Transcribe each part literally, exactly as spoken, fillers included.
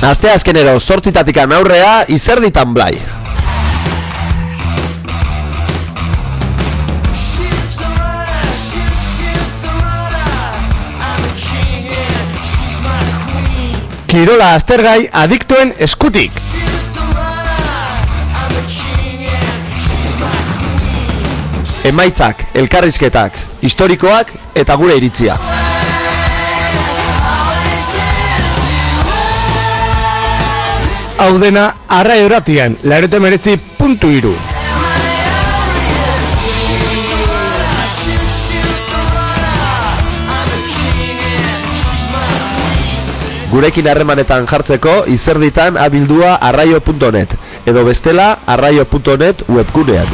Asteazkenero zortzitatikan aurrea, Izerditan Blai. Kirola aztergai adiktoen eskutik. Emaitzak, elkarrizketak, historikoak eta gure iritzia. Hau dena Arraio Irratian, laurogeita hemeretzi puntu hiru. Gurekin harremanetan jartzeko Izerditan abildua arraio puntu net edo bestela arraio puntu net webgunean.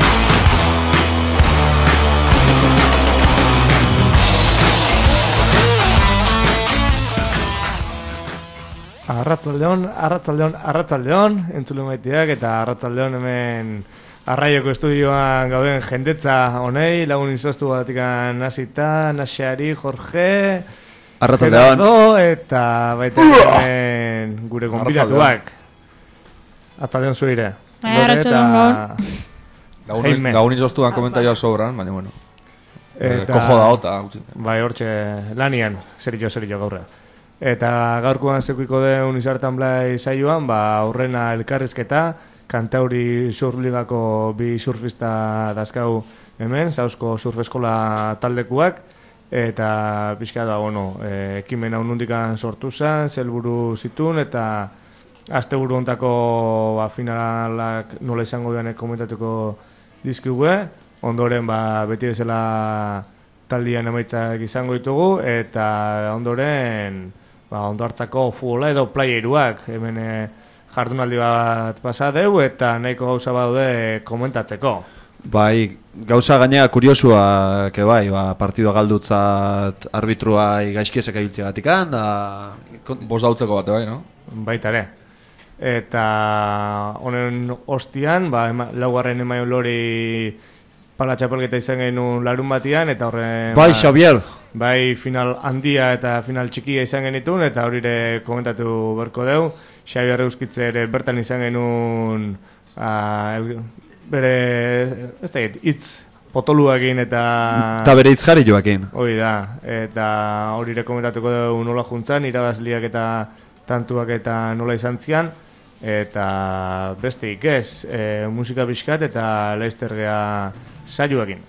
Arratzaldeon, arratzaldeon, arratzaldeon, entzule maiteak eta arratzaldeon hemen Arraioko estudioan gauden jendetza honei, lagun izoztu batikan hasita, Nasiari, Jorge, Arratzaldeon. eta baita hemen gure konbidatuak. Arratzaldeon zuire. Arratzaldeon gaur. Gaun izoztuan komentaioa sobran, baina bueno. Eta, kojo da ota. Bai, hortxe lanian, zerillo, zerillo gaurra. Eta gaurkoan zekuiko den Izerditan Blai saioan, ba, aurrena elkarrizketa, Kantauri surfligako bi surfista dazkau hemen, Zauzko surfeskola taldekuak, eta pixka da, bueno, e, ekimen hau nundikan sortu zen, zelburu zitun, eta asteburu hontako ba, finalak nola izango denek komentatuko dizkigue, ondoren ba, beti bezala taldian emaitzak izango ditugu, eta ondoren ba, ondo hartzako futbola edo playeruak, hemen e, jardunaldi bat pasa deu eta nahiko gauza badaude komentatzeko. Bai, gauza gainea kuriosua, ke bai, ba, partidua galdutzat arbitruai gaizkiesek abiltzeagatikan, da... Bost dautzeko bate bai, no? Baita ere. Eta honen ostian, ba, ema, laugarren emaio lori pala txapelketa izan genuen larun batian, eta horren... Bai, ba, Xavier! Bai, final handia eta final txikia izan genitun, eta horire komentatu berko deu. Xabier Euskitze ere bertan izan genuen a, bere, ez da, hitz potoluakin eta... Eta bere hitz jarri joakin. Hori da, eta hori rekomentatuko dugu nola juntzan, irabazliak eta tantuak eta nola izan zian, eta besteik ez, e, musika pixkat eta laiztergea saioakin.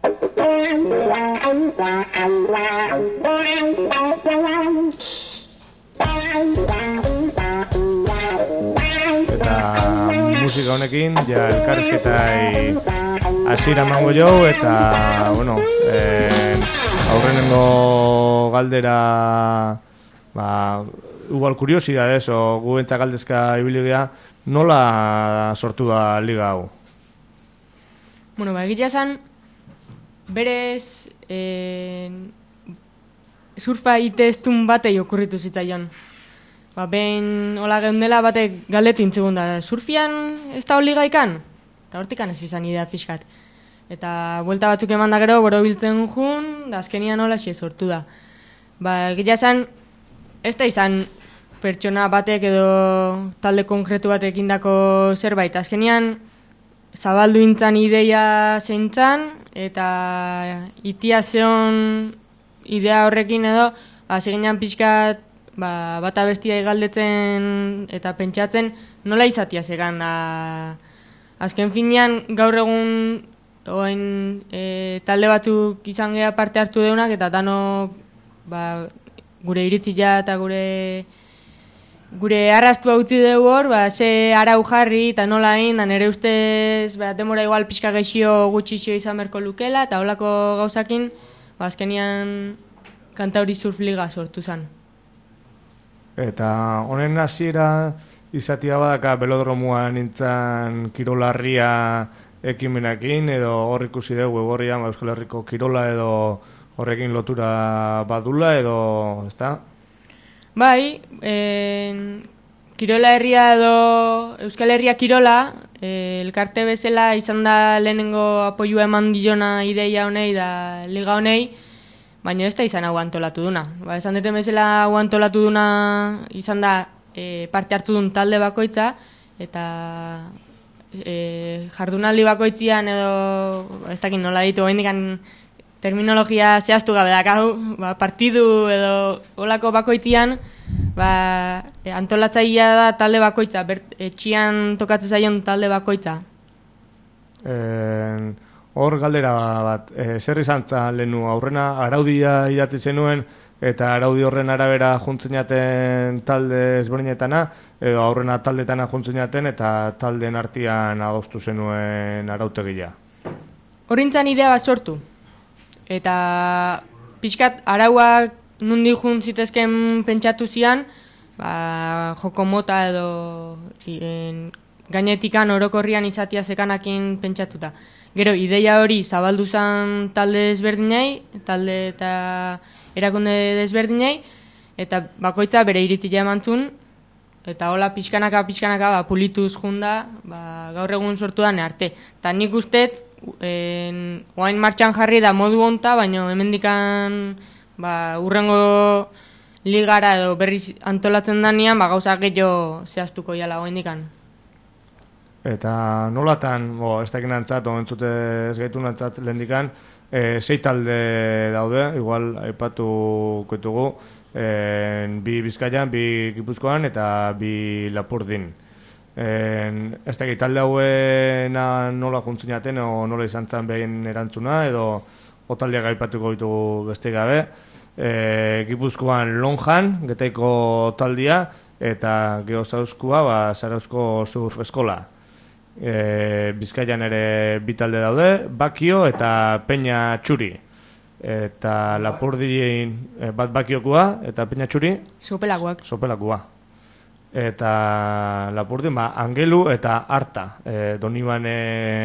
Eta musika honekin ja elkarrizketai hasiera emango jo eta bueno, eh, aurrenengo galdera ba igual kuriosidades o gubentza galdezka ibili gea, nola sortu da liga hau? Bueno, ba egia esan berez eh, surfa itestun batei okurritu zitzaion. Ba, behin hola geundela batek galdetu intzigun da, surfian ez da liga ikan? Eta hortikan ez izan idea pixkat. Eta buelta batzuk eman da gero, borobiltzen jun, da azkenian hola xe sortu da. Ba, egia esan, ez da izan pertsona batek edo talde konkretu batek indako zerbait. Azkenian, zabaldu intzan ideia zeintzan, eta itia zeon idea horrekin edo, aseginan pixkat, ba, bata bestia galdetzen eta pentsatzen nola izatia zegan da. Azken finean gaur egun oen, e, talde batzuk izan geha parte hartu deunak eta danok ba, gure iritzia eta gure gure arrastu utzi dugu hor, ba, ze arau jarri eta nola egin, da nire ustez ba, demora igual pixka geixio gutxixio izan berko lukela eta holako gauzakin ba, azkenian Kantauri Surf Liga sortu zen. Eta honen hasiera izatia badaka belodromuan nintzen kirolarria ekimenekin edo hor ikusi dugu web Euskal Herriko kirola edo horrekin lotura badula edo, ezta? Bai, en, kirola herria edo Euskal Herria kirola, e, elkarte bezala izan da lehenengo apoiua eman diona ideia honei da liga honei, baina ez da izan hau antolatu duna. Ba, esan deten bezala hau antolatu duna izan da e, parte hartu duen talde bakoitza, eta e, jardunaldi bakoitzian edo, ez dakit nola ditu, oindikan terminologia zehaztu gabe dakau, ba, partidu edo olako bakoitzian, ba, e, antolatzailea da talde bakoitza, bert, etxian tokatzen zaion talde bakoitza. En... Hor galdera bat, e, zer izan lehenu aurrena araudia idatzi zenuen eta araudi horren arabera juntzen jaten talde ezberdinetana edo aurrena taldetana juntzen jaten eta taldeen artean adostu zenuen arautegia? Horrintzan idea bat sortu. Eta pixkat arauak nundi jun zitezken pentsatu zian, ba, joko mota edo en, gainetikan orokorrian izatia zekanakin pentsatuta. Gero, ideia hori zabaldu zen talde desberdinei, talde eta erakunde desberdinei, eta bakoitza bere iritzia emantzun, eta hola pixkanaka, pixkanaka, ba, pulituz junda, ba, gaur egun sortu dane arte. Eta nik usteet, oain martxan jarri da modu honta, baina hemendikan ba, urrengo ligara edo berriz antolatzen danean, ba, gauza gehiago zehaztuko jala oaindikan. Eta nolatan, bo, ez dakin antzat, o entzute ez gaitu nantzat lehendikan, e, sei talde daude, igual aipatu koitugu, e, bi Bizkaian, bi Gipuzkoan eta bi Lapurdin. E, ez dakit talde hauena nola juntzen jaten, o nola izan zen behin erantzuna, edo o taldeak aipatuko ditugu beste gabe. E, Gipuzkoan Lonjan, Getaiko taldia, eta Geozauzkoa, ba, Zarauzko Surf Eskola. E, Bizkaian ere bi talde daude, Bakio eta Peña Txuri. Eta Lapurdin e, bat Bakiokoa eta Peña Txuri Sopelakoak. Sopelakoa. Eta Lapurdin ba Angelu eta Arta. E, Donibane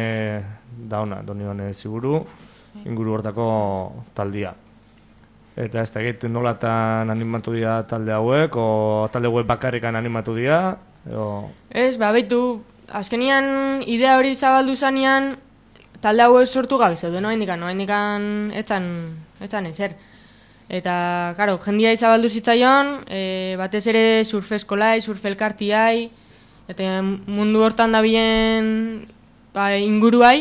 da ona, Donibane Ziburu inguru hortako taldia. Eta ez da egiten nolatan animatu dira talde hauek, o talde hauek bakarrikan animatu dira? O... Ez, ba, behitu, azkenian idea hori zabaldu zanean, talde hauek sortu gabe zeuden, noa indikan, noa indikan etzan, etzan ezer. Eta, karo, jendia izabaldu zitzaion, e, batez ere surfeskolai, surfelkartiai, eta mundu hortan da bien ba, inguruai,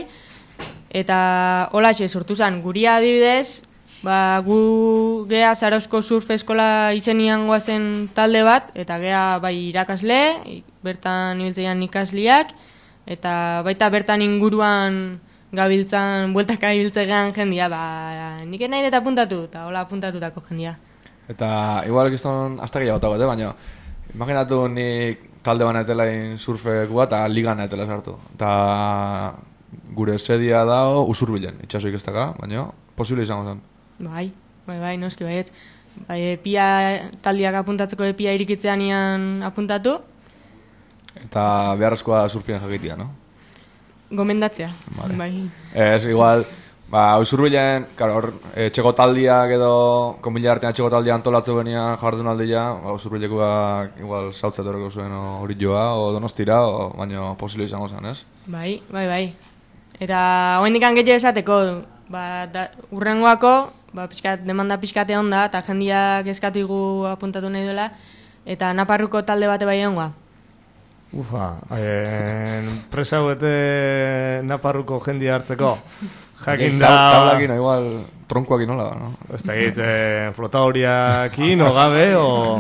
eta holaxe sortu zen, guria adibidez, ba, gu gea Zarauzko Surf Eskola izenian goazen talde bat, eta gea bai irakasle, bertan ibiltzean ikasliak, eta baita bertan inguruan gabiltzan, bueltaka gabiltzegan jendia, ba, nik nahi dut apuntatu, eta hola apuntatutako jendia. Eta igual ekizton hasta gehiago tago, baina imaginatu nik talde banetelain surfekua eta ligan etela sartu. Eta gure sedia dao Usurbilen, itxasoik ez daka, baina posible izango zen. Bai, bai, bai, noski baiet. Bai, epia, taldiak apuntatzeko epia irikitzean ian apuntatu. Eta beharrezkoa surfian jakitia, no? Gomendatzea, Vale. bai. Ez, igual, ba, Usurbilen, karo, hor, e, txeko taldiak edo, konbila artean txeko taldia antolatzu benian jardunaldia, ba, Usurbilekoak igual sautzea torreko zuen hori joa, o donostira, o, baina posible izango zen, ez? Bai, bai, bai. Eta hoendik gehiago esateko, ba, da, urrengoako, ba, pixkat, demanda pixkate onda, eta jendiak eskatu igu apuntatu nahi duela, eta Naparruko talde bate bai egongoa. Ufa, eh, presa bete Naparruko jendia hartzeko. Jakin da... Taulakin, igual, tronkoakin nola, no? Ez da egit, eh, flotahoriakin, o gabe, o...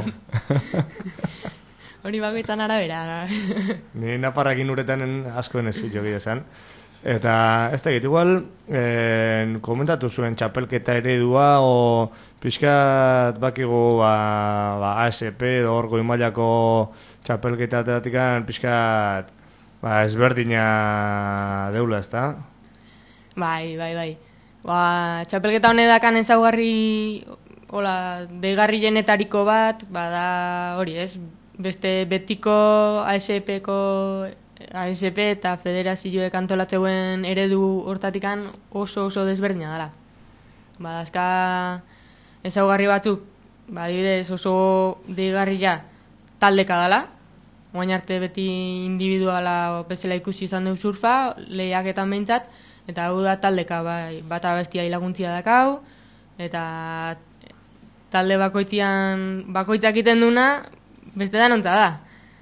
Hori bakoitzan arabera. Ni Naparrakin uretanen askoen ez fitxo gire zen. Eta ez da egit, igual, eh, komentatu zuen txapelketa eredua, o pixkat bakigu ba, ba, A S P, edo hor goi mailako txapelketatik pixkat ba, ezberdina deula, ez da? Bai, bai, bai. Ba, txapelketa honedakan ezaugarri, hola, deigarri jenetariko bat, bada hori ez, beste betiko A S P-ko A S P eta federazioek antolatzeuen eredu hortatikan oso oso desberdina dela. Ba, azka ezaugarri batzuk, ba, adibidez oso deigarria taldeka dela, oain arte beti individuala bezala ikusi izan deu surfa, lehiaketan behintzat, eta hau da taldeka, bai, bata bestia hilaguntzia dakau, eta talde bakoitzian bakoitzak iten duna, beste da nontza da.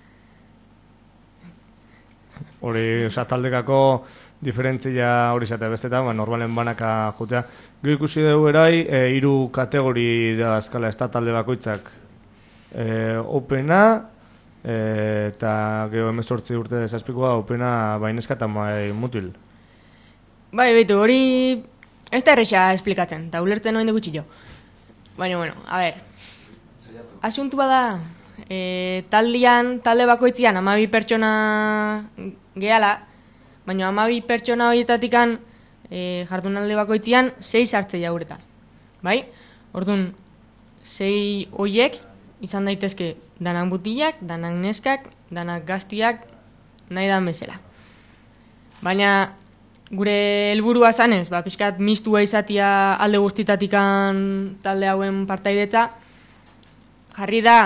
Hori, oza, taldekako diferentzia hori zatea bestetan, ba, normalen banaka jutea. Gero ikusi dugu erai, e, hiru kategori da azkala ez da talde bakoitzak. E, opena, e, eta gero hemezortzi urte zazpikoa, opena baineska eta bai mutil. Bai, behitu, hori ez da erresa esplikatzen, eta ulertzen noen gutxi jo. Baina, bueno, a ver, asuntua da, e, taldean, talde bakoitzian, hamabi pertsona gehala, baina hamabi pertsona horietatikan e, jardunalde bakoitzian sei sartzei jauretan. Bai? Orduan, sei hoiek izan daitezke danak butilak, danak neskak, danak gaztiak, nahi dan bezala. Baina gure helburua zanez, ba, pixkat mistua izatia alde guztitatikan talde hauen partaidetza, jarri da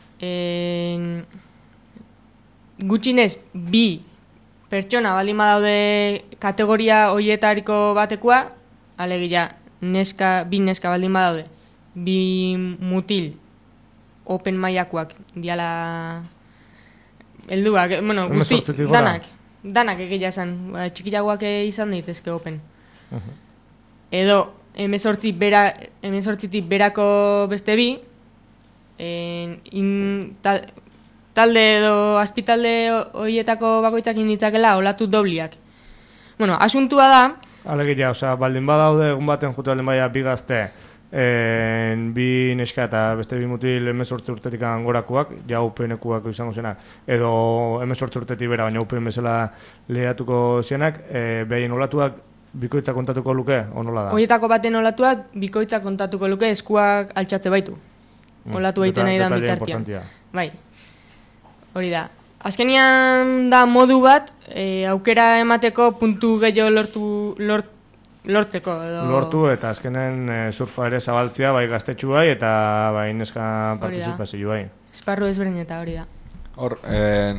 en, gutxinez bi pertsona baldin badaude kategoria hoietariko batekoa, alegia neska, bi neska baldin badaude, bi mutil open mailakoak diala helduak, bueno, guzti, danak, danak egia esan, ba, txikiagoak izan daitezke open. Uh-huh. Edo, hemezortzi bera, hemezortzitik berako beste bi, en, in, ta, talde edo azpitalde horietako bakoitzak inditzakela olatu dobliak. Bueno, asuntua da... Alegia, osea, baldin badaude egun baten jutu baldin baia bi gazte, en, bi neska eta beste bi mutil hemezortzi urtetik gorakoak, ja upenekuak izango zenak, edo hemezortzi urtetik bera, baina upen bezala lehatuko zenak, e, behaien olatuak bikoitza kontatuko luke, o nola da? Horietako baten olatuak bikoitza kontatuko luke eskuak altxatze baitu. Olatu egiten nahi da bitartian. Bai. Hori da. Azkenian da modu bat, e, aukera emateko puntu gehiago lortu, lort, lortzeko. Edo... Lortu eta azkenen e, surfa ere zabaltzea, bai gaztetxu bai, eta bai neska partizipazio bai. Esparru ezberdin eta hori da. Hor, eh,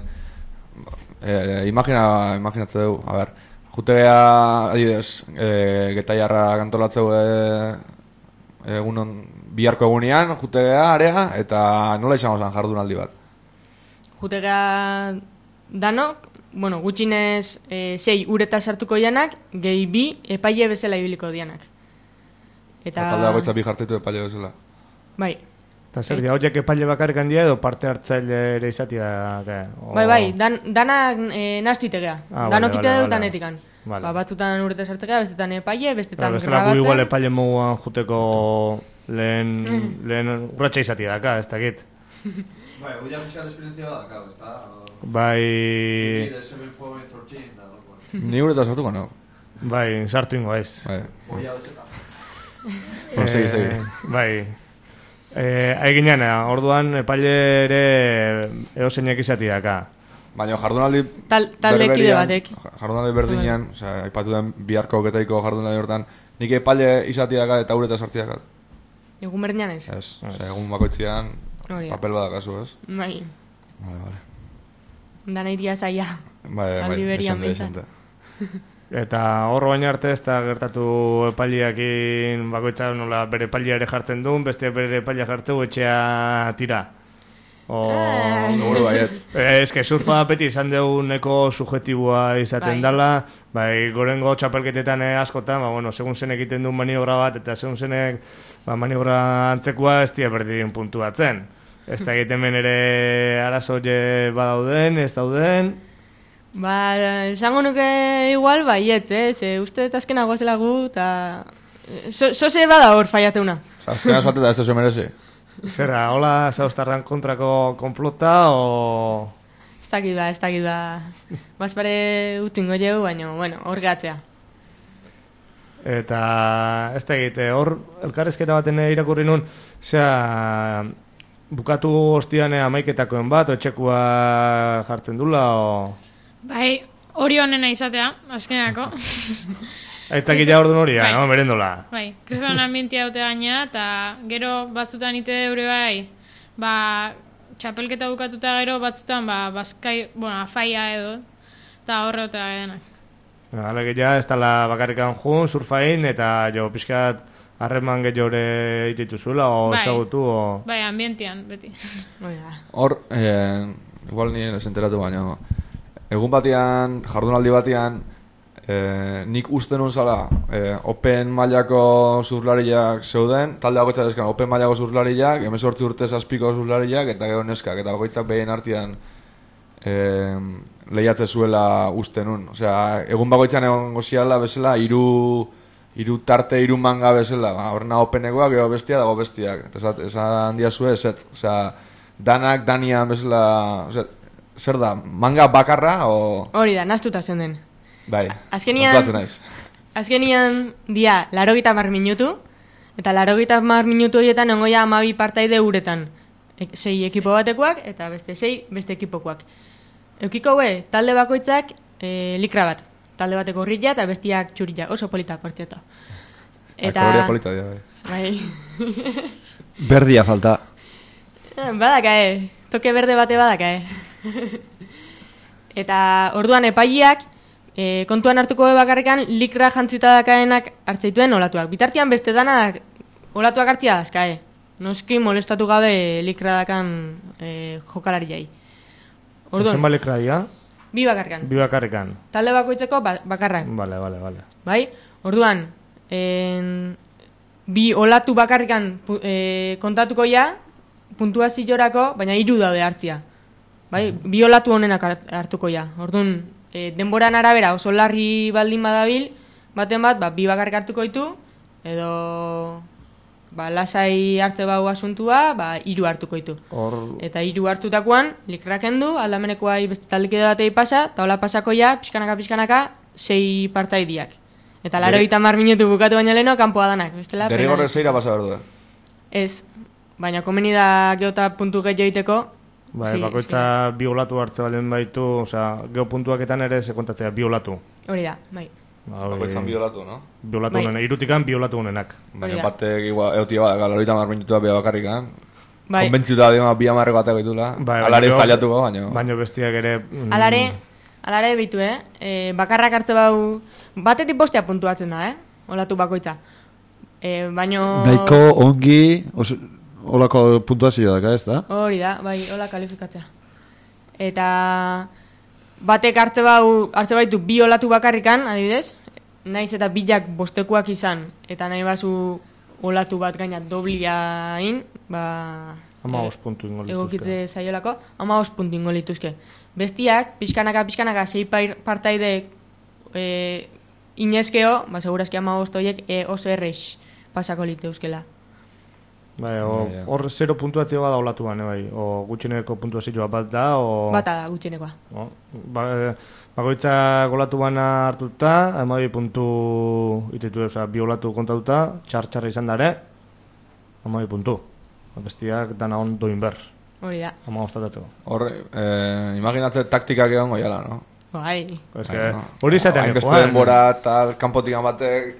eh, imagina, imaginatze dugu, a ber, jutegea, adibidez, eh, getaiarra kantolatzeu eh, egunon biharko egunean, jutegea, area, eta nola izango zen jardunaldi bat? Jutegea danok, bueno, gutxinez e, sei ureta sartuko dianak, gehi bi epaile bezala ibiliko dianak. Eta talde bakoitza bi jartzeitu epaile bezala. Bai. Eta zer, ja, horiek epaile bakarrik handia edo parte hartzaile ere izatea? O... Bai, bai, dan, danak e, nastu itegea. Ah, Danok vale, ite vale, dut vale. danetikan. Vale. Ba, batzutan urte sartzea, bestetan epaile, bestetan Claro, grabatzen. bestela gu igual epaile moguan juteko lehen, lehen urratxa izatea daka, ez dakit. Bai, hori ja fiskal esperientzia bat dakau, ez da? Bai... Ni ureta sartuko, no? Bai, sartu ingo ez. Bai. Hori hau ezeta. Bueno, segi, segi. Bai. Eh, Aiginean, orduan epaile ere eoseinek izati daka. Baina jardunaldi Tal, taldekide berberian, batek. Jardunaldi berdinean, osea, aipatu den biharko getaiko jardunaldi hortan, nik epaile izati daka eta ureta sarti daka. Egun berdinean ez. Ez, osea, egun bakoitzean Hori da. papel badakazu, ez? Bai, Vale, vale. dana iria zaila. Bai, bai, Aldi berian desente, behintzat. desente. Eta horro baina arte ez da gertatu epaileakin bakoitza nola bere epailia ere jartzen duen, beste bere epailia jartzeu etxea tira. O... Ah. Seguro baiet. Eh, Ez que surfa beti izan dugu neko subjetiboa izaten Bai. dala, bai, gorengo txapelketetan eh, askotan, ba, bueno, segun zenek egiten duen maniobra bat, eta segun zenek ba, maniobra antzekoa ez dira berdin puntuatzen. Ez da egiten hemen ere arazo je badauden, ez dauden. Ba, esango nuke igual, baietz, eh? Ze uste dut azkenago zela gu, eta... So, Sose bada hor faiatzeuna. Osa, azkena zuate da ez da merezi. Zerra, hola zauztarran kontrako konplota, o... Ez dakit da, ez dakit da. Bazpare utingo jau, baina, bueno, hor gatzea. Eta ez da egite, hor elkarrezketa baten irakurri nun, zera, bukatu ostian amaiketakoen bat, otxekua jartzen dula, o... Bai, hori honena izatea, azkenako. Aitzakit ja orduan hori, Bai. no, merendola. Bai, kriston ambientia dute gaina, eta gero batzutan ite eure bai, ba, txapelketa bukatuta gero batzutan, ba, bazkai, bueno, afaia edo, eta horre eta denak. Alege ja, ez dala bakarrikan jun, surfain, eta jo pixkat harreman gehiore itituzula, o Bai. ezagutu, o... Bai, ambientian, beti. Hori da. Hor, eh, igual nien ez enteratu baina, egun batean, jardunaldi batean, eh, nik uste nun zala, eh, open mailako zurlariak zeuden, talde bakoitzak eskan, open mailako zurlariak, hemezortzi urte zazpiko zurlariak, eta gero neskak, eta bakoitzak behien artean eh, lehiatze zuela uste nun. Osea, egun bakoitzan egon goziala bezala, hiru hiru tarte, hiru manga bezala, ba, horrena openekoak, gero bestia, dago bestiak. Eta esan, esan diazue, eset, osea, danak, danian bezala, osea, zer da, manga bakarra, o... Hori da, nastuta zen den. Bai, Azkenian- kontatzen naiz. Azkenian dia, larogita mar minutu, eta larogita mar minutu horietan ongoia amabi partaide uretan. E, sei ekipo batekoak, eta beste sei beste ekipokoak. Eukiko be, talde bakoitzak e, likra bat. Talde bateko horrila eta bestiak txurila. Oso polita, por cierto. Eta... Koloria polita dira, bai. Bai. Berdia falta. Badakae, toke berde bate badakae. Eta orduan epaileak e, kontuan hartuko bakarrikan likra jantzita dakaenak hartzeituen olatuak. Bitartian beste danak olatuak hartzia dazkae. Noski molestatu gabe likra dakan e, jokalariai. Orduan. Zenba lekra dira? Bi bakarrikan. Bi bakarrikan. Talde bakoitzeko ba, bakarrak. Vale, vale, vale. Bai? Orduan, en, bi olatu bakarrikan pu- e, kontatuko ja, puntuaziorako, baina hiru daude hartzia. Bai? Bi olatu honenak hart- hartuko ja. Orduan, e, denboran arabera oso larri baldin badabil, baten bat, ba, bi bakarrik hartuko ditu, edo ba, lasai hartze bau asuntua, ba, hiru hartuko ditu. Hor... Eta hiru hartutakoan, likraken du, aldamenekoai beste taldekide batei pasa, eta hola pasako ja, pixkanaka, pixkanaka, sei partaidiak. Eta laro eta mar minutu bukatu baina leheno, kanpoa danak. Bestela, Derrigorrez pena. zeira pasa behar du. Ez, baina komeni da geota puntu gehiago egiteko. Bai, Sí, bakoitza bi olatu hartze balen baitu, osea, geopuntuaketan ere se kontatzea bi olatu. Hori da, bai. Ba, hori- Bakoitzan bi olatu, no? Bi olatu Bai. honenak, irutikan bi olatu honenak. Baina Hori da. batek igual, eutia bat, galorita mar minutua bia bakarrikan. Bai, Konbentzituta dima bi amarreko batek ditula. Bai, Alare ez baina- taliatuko, baina... Baina bestiak ere... mm, alare, alare bitu, eh? E, bakarrak hartze bau, batetik bostea puntuatzen da, eh? Olatu bakoitza. E, baino... Nahiko ongi, oso, olako puntuazio daka, ez da? Hori da, bai, hola kalifikatzea. Eta batek hartze bau, hartze baitu bi olatu bakarrikan, adibidez, naiz eta bilak bostekoak izan, eta nahi bazu olatu bat gaina dobliain, ba, Hamabost puntu ingo lituzke. Egokitze zaiolako, hamabost puntu ingo lituzke. Bestiak, pixkanaka, pixkanaka, sei partaide e, inezkeo, ba, segurazki hamabost horiek e, oso errex pasako lituzkela. Bai, hor zero puntuatzio bada olatuan, bai, o gutxineko puntuazioa bat da, o... Bata da, gutxinekoa. O, ba, bagoitza golatu bana hartuta, hamabi puntu ititu, oza, bi olatu kontatuta, txar-txarra izan dare, hamabi puntu. Bestiak dana on doin ber. Hori da. Hama ostatatzeko. Hor, eh, imaginatze taktikak egon goiala, no? Bai. Es que hori izaten hainbeste denbora eta kanpotikan batek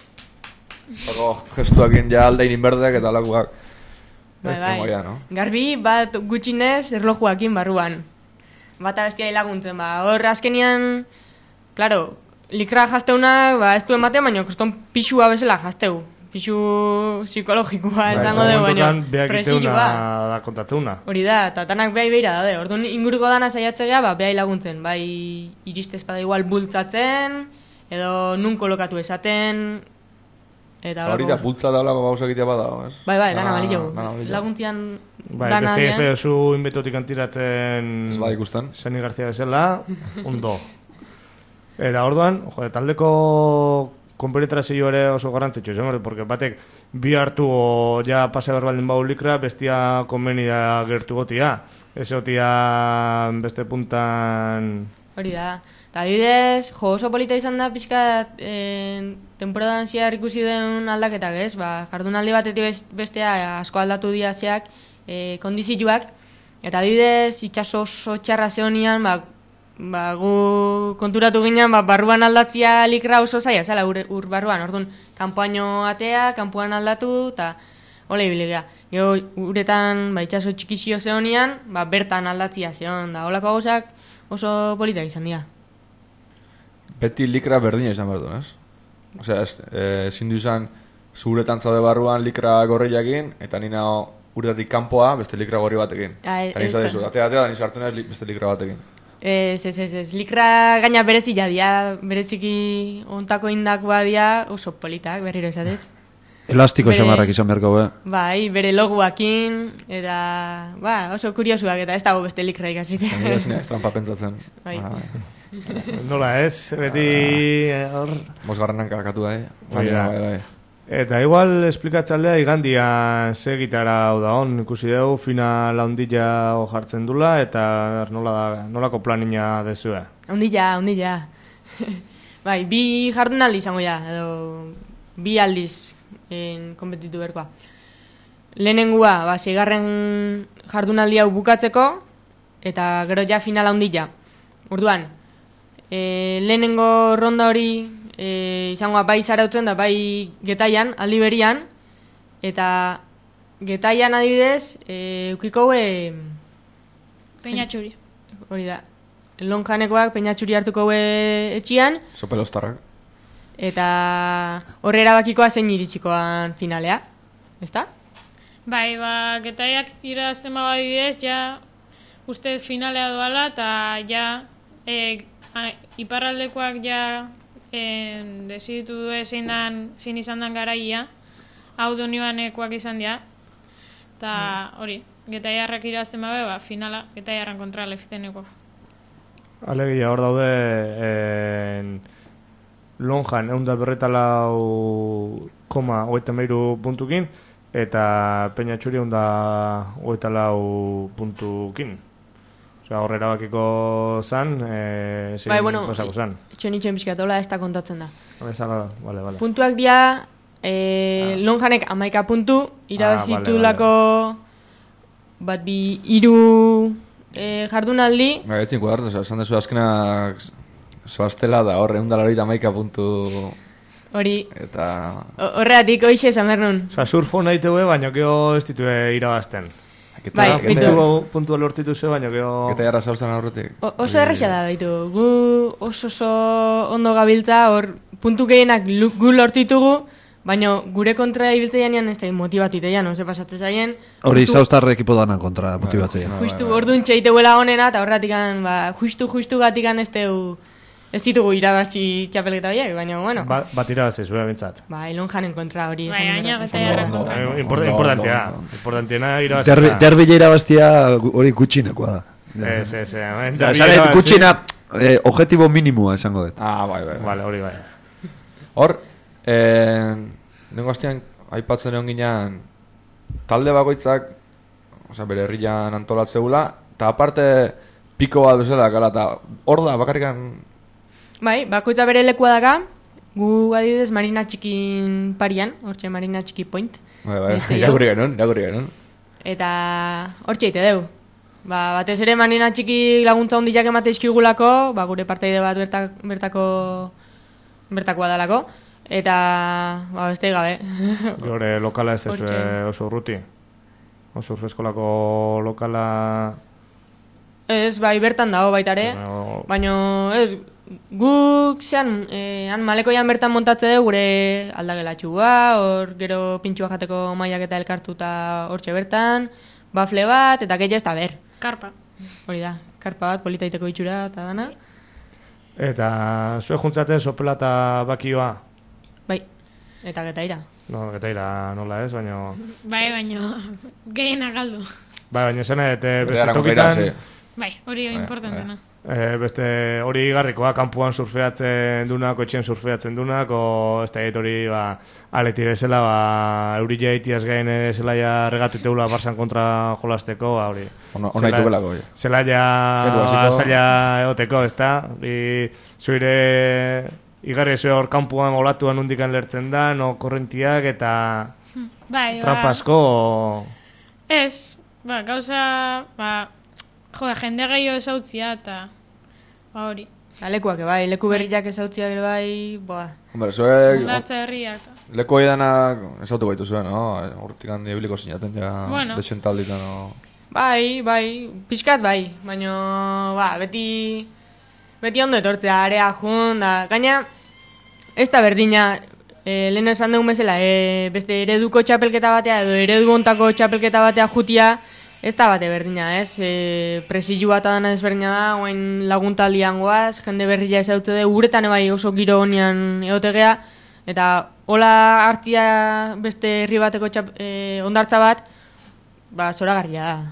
Zago, gestuakin ja aldein inberdek eta alakuak. Bai, Beste bai. moia, no? Garbi bat gutxinez erlojuakin barruan. Bata bestia laguntzen, ba. Hor azkenian, claro, likra jazteunak, ba, ez du ematen, baina koston pixua bezala jazteu. Pixu psikologikoa esango dugu, baina presioa. Da kontatzeuna. Hori da, eta tanak behai behira daude. Orduan inguruko dana saiatzea, ba, behai laguntzen. Bai, iriste espada igual bultzatzen, edo nun kolokatu esaten, eta hori da, bultza da olako gauza egitea bada, ez? Bai, bai, lana balio. Lana balio. Laguntzian Bai, dana beste ez dian. behozu inbetotik antiratzen... Ez bada ikusten. Zeni Garzia bezala, ondo. Eta orduan, jode, taldeko konpenetrazio ere oso garrantzitsu, zen, porque batek bi hartu o ja pase berbaldin bau likra, bestia konbeni da gertu gotia. Ez gotia beste puntan... Hori da. Eta adibidez, jo oso polita izan da pixka eh, temporadan zehar ikusi den aldaketak, ez? Ba, jardunaldi batetik bestea asko aldatu dira zeak eh, kondizioak. Eta adibidez, itxaso oso txarra zeonian, ba, ba, gu konturatu ginen, ba, barruan aldatzia likra oso zaila, zela ur, ur barruan. Orduan, kanpoaino atea, kanpoan aldatu, eta hola ibiligea. Gero, uretan, ba, itxaso txikizio zeonian, ba, bertan aldatzia zeon, da holako gauzak oso politak izan dira. Beti likra berdina izan behar du, ez? Osea, ez, ezin du izan zuretan zaude barruan likra gorriakin, eta nina uretatik kanpoa beste likra gorri batekin. Ah, Eta nisa dezu, atea, atea, da nisa hartzen ez li- beste likra batekin. Ez, ez, ez, ez. Likra gaina berezi jadia, bereziki ontako indakoa dia, oso politak, berriro esatet. Elastiko Bere- xamarrak izan beharko, be. Bai, bere loguakin, eta, ba, oso kuriosuak, eta ez dago beste likra ikasik. Nire zina estrampa pentsatzen. Bai. Ah, bai. Nola ez, beti eh, hor... Bosgarrenan kakatu da, eh? Bai, Baina, bai. bai, bai. Eta igual esplikatzaldea igandian ze gitara hau da hon, ikusi dugu final handila ho jartzen dula, eta nola da, nolako planina dezue. Ondila, ondila. Bai, bi jardunaldi izango ja, edo bi aldiz en, konpetitu berkoa. Lehenengua, ba, seigarren jardunaldi hau bukatzeko, eta gero ja finala ondila. Orduan, e, lehenengo ronda hori e, izangoa bai zarautzen da bai getaian, aldi berian, eta getaian adibidez, e, ukiko e, Peñatxuri. hori da, lonjanekoak peñatxuri hartuko e, etxian, Sopelostarrak. eta horre erabakikoa zein iritsikoan finalea, ezta? Bai, ba, getaiak irazten baga bidez, ja, uste finalea doala, eta ja, e, a, iparraldekoak ja, e, desiditu du zein dan, zein izan dan garaia, hau donioanekoak izan dira, eta hori, getaiarrak irazten baga, ba, finala, getaiarran kontra lefteneko. Alegia hor daude en, lonjan egun da berreta lau koma hogeita meiru puntukin, eta Peñatxuri egun da hogeita lau puntukin. Osea, horre erabakiko zan, e, zein Bai, bueno, pasako zan. itxo nintzen pixkatola ez da kontatzen da. Ezala, vale, vale. Puntuak dira, e, lonjanek amaika puntu, irabazitulako bat bi hiru e, jardunaldi, Bai, etzin kuadartu, esan dezu azkenak Sebastela da hor, egun da larita maika puntu hori, eta... o- horregatik hoixe esan behar nun. Osea, surfo nahi teue, baina geho ez ditue irabazten. Bai, Geta- bitu. Puntua, puntua lortzitu ze, baina geho... Eta jarra zauzten aurretik. O- oso erresa da baitu, gu oso oso ondo gabiltza, hor puntu gehienak lu- gu lortitugu, baina gure kontra ibiltzea janean ez da motibatu iteian, no se pasatzen zaien. Hori justu- zauztarre ekipo dana kontra motibatzea. Bai, Justu bai, bai. orduan txeiteuela honena, eta horratikan, ba, justu justu gatikan ez teu Ez ditugu irabazi txapelketa horiek, baina, bueno. Ba, bat irabazi zuen bintzat. Ba, ilon janen kontra hori. Bai, esan gaina behar- bete esan behar- jarra kontra. Eh, import- Importantea, importanteena irabazi. Derbi, derbile irabaztia hori gutxinekoa da. Ez, ez, ez. Ja, esan nahi, gutxina, eh, objetibo minimoa esango dut. Ah, bai, bai. bai. Vale, hori bai. Hor, eh, nengo astean aipatzen egon ginean talde bakoitzak, osea, bere herrian antolatzeula, eta aparte piko bat bezala, gala, eta hor da, bakarrikan... Bai, bakoitza bere lekua daga, gu adibidez Marina Txikin parian, hortxe Marina Txiki point. Bai, bai, Etxe jau. irakurri genuen, irakurri genuen. Eta hortxe ite deu. Ba, batez ere Marina Txiki laguntza hondiak emate izkigulako, ba, gure parteide bat berta, bertako bertakoa dalako. Eta, ba, beste gabe. Gure lokala ez ez Hortxe. oso urruti. Oso urrezkolako lokala... Ez, bai, bertan dago baitare. Bueno, Baina, ez, guk zean, eh, han malekoian bertan montatze dugu gure aldagelatxua, hor gero pintxua jateko mailak eta elkartuta hortxe bertan, bafle bat, eta gehiago ez da ber. Karpa. Hori da, karpa bat, politaiteko itxura eta dana. Eta zue juntzate sopela eta bakioa. Bai, eta getaira. No, getaira nola ez, baina... Bai, baino, gehienak galdu. Bai, baina zena, eta beste Bere tokitan... sí. Bai, hori importantena. Eh, beste hori garrikoa, kanpuan surfeatzen dunak, etxean surfeatzen dunak, o ez da hori, ba, aleti bezala, ba, eurila itiaz gain zelaia regatu iteula Barsan kontra jolasteko, ba, hori. Ona- ona itugelako, hori. Zelaia Zaitu hasiko. zaila egoteko, ez da? Zuire, igarri zue hor kanpuan olatuan undikan lertzen da, no korrentiak eta Bai, ba, trampasko, o... ez, ba, gauza, ba, jo, jende gehiago ezautzia eta, ba, hori. Ba, lekuak, bai, leku berriak ezautzia gero bai, boa. Hombre, zuek Ondartza herriak eta. leku edanak esautu gaitu zuen, no? Hortik handi ebiliko zinaten ja Bueno. desentalditan, no? Bai, bai, pixkat bai, baina, ba, beti, beti ondo etortzea, area jun, da, gaina, ez da berdina, e, lehen esan dugun bezala, e, beste ereduko txapelketa batea, edo eredu ontako txapelketa batea jutia, ez da bate berdina, ez? E, presillu bat adana ezberdina da, oain laguntaldian goaz, jende berria ezautze de, uretan bai oso giro honian egotegea, eta hola hartzia beste herri bateko txap, e, ondartza bat, ba, zoragarria da.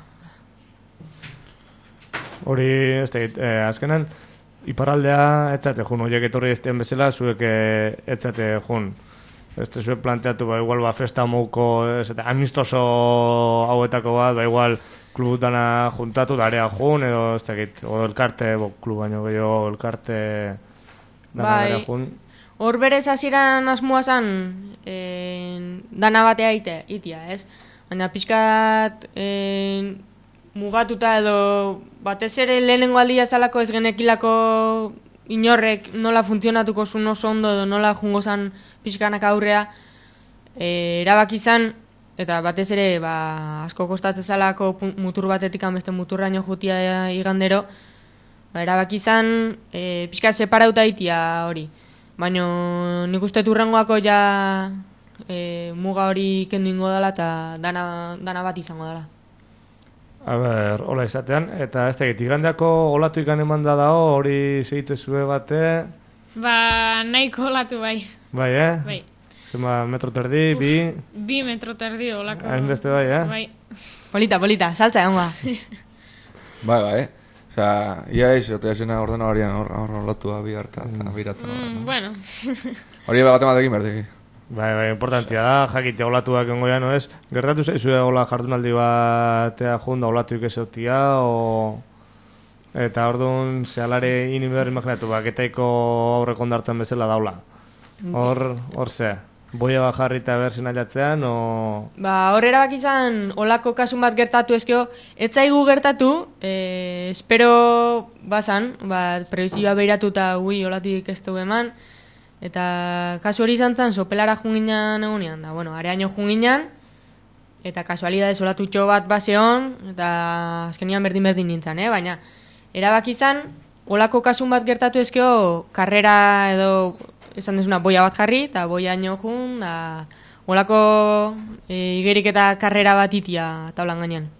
Hori, ez da, eh, azkenan, iparraldea etzate jun, horiek etorri ezten bezala, zuek eh, etzate jun. Ez da, zuek planteatu, ba, igual, ba, festa mouko, ez da, amistoso hauetako bat, ba, igual, klub dana juntatu, darea jun, edo, ez da, o elkarte, bo, klub baino gehiago, elkarte dana Bai. darea jun. Hor berez hasieran asmoa zan e, dana batea ite, itia, ez? Baina pixkat e, mugatuta edo batez ere lehenengo aldia zalako ez genekilako inorrek nola funtzionatuko zuen oso ondo edo nola jungo zan pixkanak aurrea e, erabaki zan, eta batez ere ba, asko kostatzen zalako pu- mutur batetik beste muturraino jutia igandero, ba, erabaki zan e, pixkat separauta itia hori. Baina nik uste turrengoako ja e, muga hori kendu ingo dela eta dana, dana bat izango dela. A ber, hola izatean, eta ez da, igandeako olatu ikan eman da dao, hori segitze zue bate, Ba, nahiko olatu bai. bai, eh? Bai. Zema metro terdi, bi, Bi metro terdi olako. hainbeste bai, eh? Bai. Polita, polita, saltza egon ba. Bai, bai, eh? Osea, ia ez, eta esena ordena horian hor hor olatua bi hartan, eta biratzen hori, Mm, no? bueno. Hori bat ematekin berdeki. Bai, bai, importantia da, jakite olatuak engoia, no ez? Gertatu zaizue hola jardunaldi batea junda olatuik ezautia, o... Eta orduan, zehalare inimer imaginatu, ba, getaiko aurreko ondartzen bezala daula. Hor, hor ze, boia bat jarri eta behar zinailatzean, o... Ba, hor erabak izan, olako kasun bat gertatu ezkio, ez zaigu gertatu, e, espero bazan, ba, prebizioa behiratu eta ui, olatik ez dugu eman, eta kasu hori izan zen, sopelara junginan egunean, da, bueno, areaino junginan, eta kasualidades olatutxo bat baseon, eta azkenian berdin-berdin nintzen, eh? Baina, erabaki izan, olako kasun bat gertatu ezkio, karrera edo, esan dezuna, boia bat jarri, eta boia ino jun, da, olako e, igerik eta karrera bat itia taulan gainean.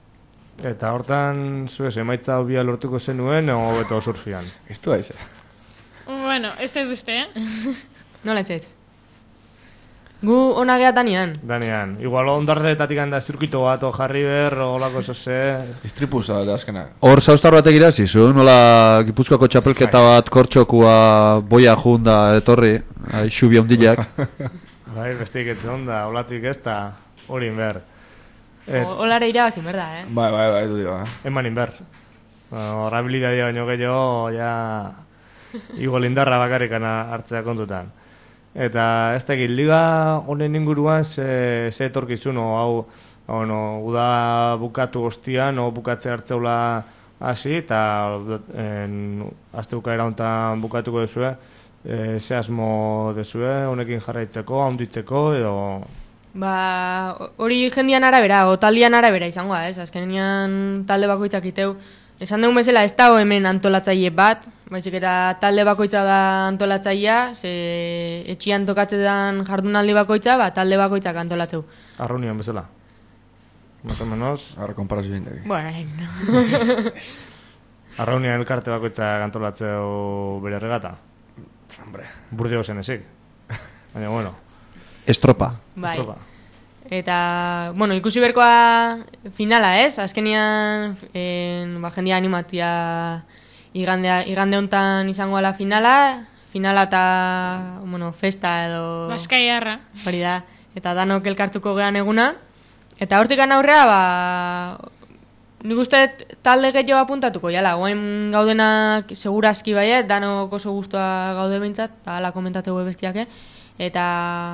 Eta hortan, zuez, emaitza hobia lortuko zenuen, o beto surfian. Ez du aize. Bueno, ez dut uste, eh? Nola ez ez? Gu ona geha Danian. Danian, igual ondarretatik handa zirkuito bat, o jarri ber, o olako zose... Istripuza eta azkenak. Hor zaustar batek irazizu, nola Gipuzkoako txapelketa bat kortxokua boia junda etorri, ai, xubi ondilak. Bai, bestik ez onda, olatik ez da, hori inber. Et, Olare irabazin, berda, eh? Bai, bai, bai, du dio, eh? eman inber. Horrabilidadia baino gehiago, ja... Igual indarra bakarrikan hartzea kontutan. Eta ez da egin, liga honen inguruan ze, ze etorkizun, o, hau, hau no, uda bukatu ostian, o bukatze hartzeula hasi, eta en, azte bukaera honetan bukatuko dezue, e, ze asmo dezue, honekin jarraitzeko, handitzeko, edo... Ba, hori jendian arabera, o taldian arabera izangoa, ez? Azkenean talde bakoitzak iteu. Esan dugun bezala ez dago hemen antolatzaile bat, baizik eta talde bakoitza da antolatzailea, ze etxian tokatzetan jardunaldi bakoitza, ba, talde bakoitzak antolatzeu. Arraunian bezala. Más o menos. Arra konparazio indegi. Bueno, Arraunian elkarte bakoitza antolatzeu bere regata. Hombre. Burdeo zen ezik. Baina, bueno. Estropa. bai. Estropa. Eta, bueno, ikusi berkoa finala, ez? Azkenian, en, ba, jendia animatia igandea, igande hontan izango ala finala, finala eta, bueno, festa edo... Baskaiarra. Hori da, eta danok elkartuko gehan eguna. Eta hortikan aurrea, ba, nik uste talde gehiago apuntatuko, jala, guain gaudenak segurazki baiet, danok oso guztua gaude behintzat, eta ala komentatu bestiak, eta...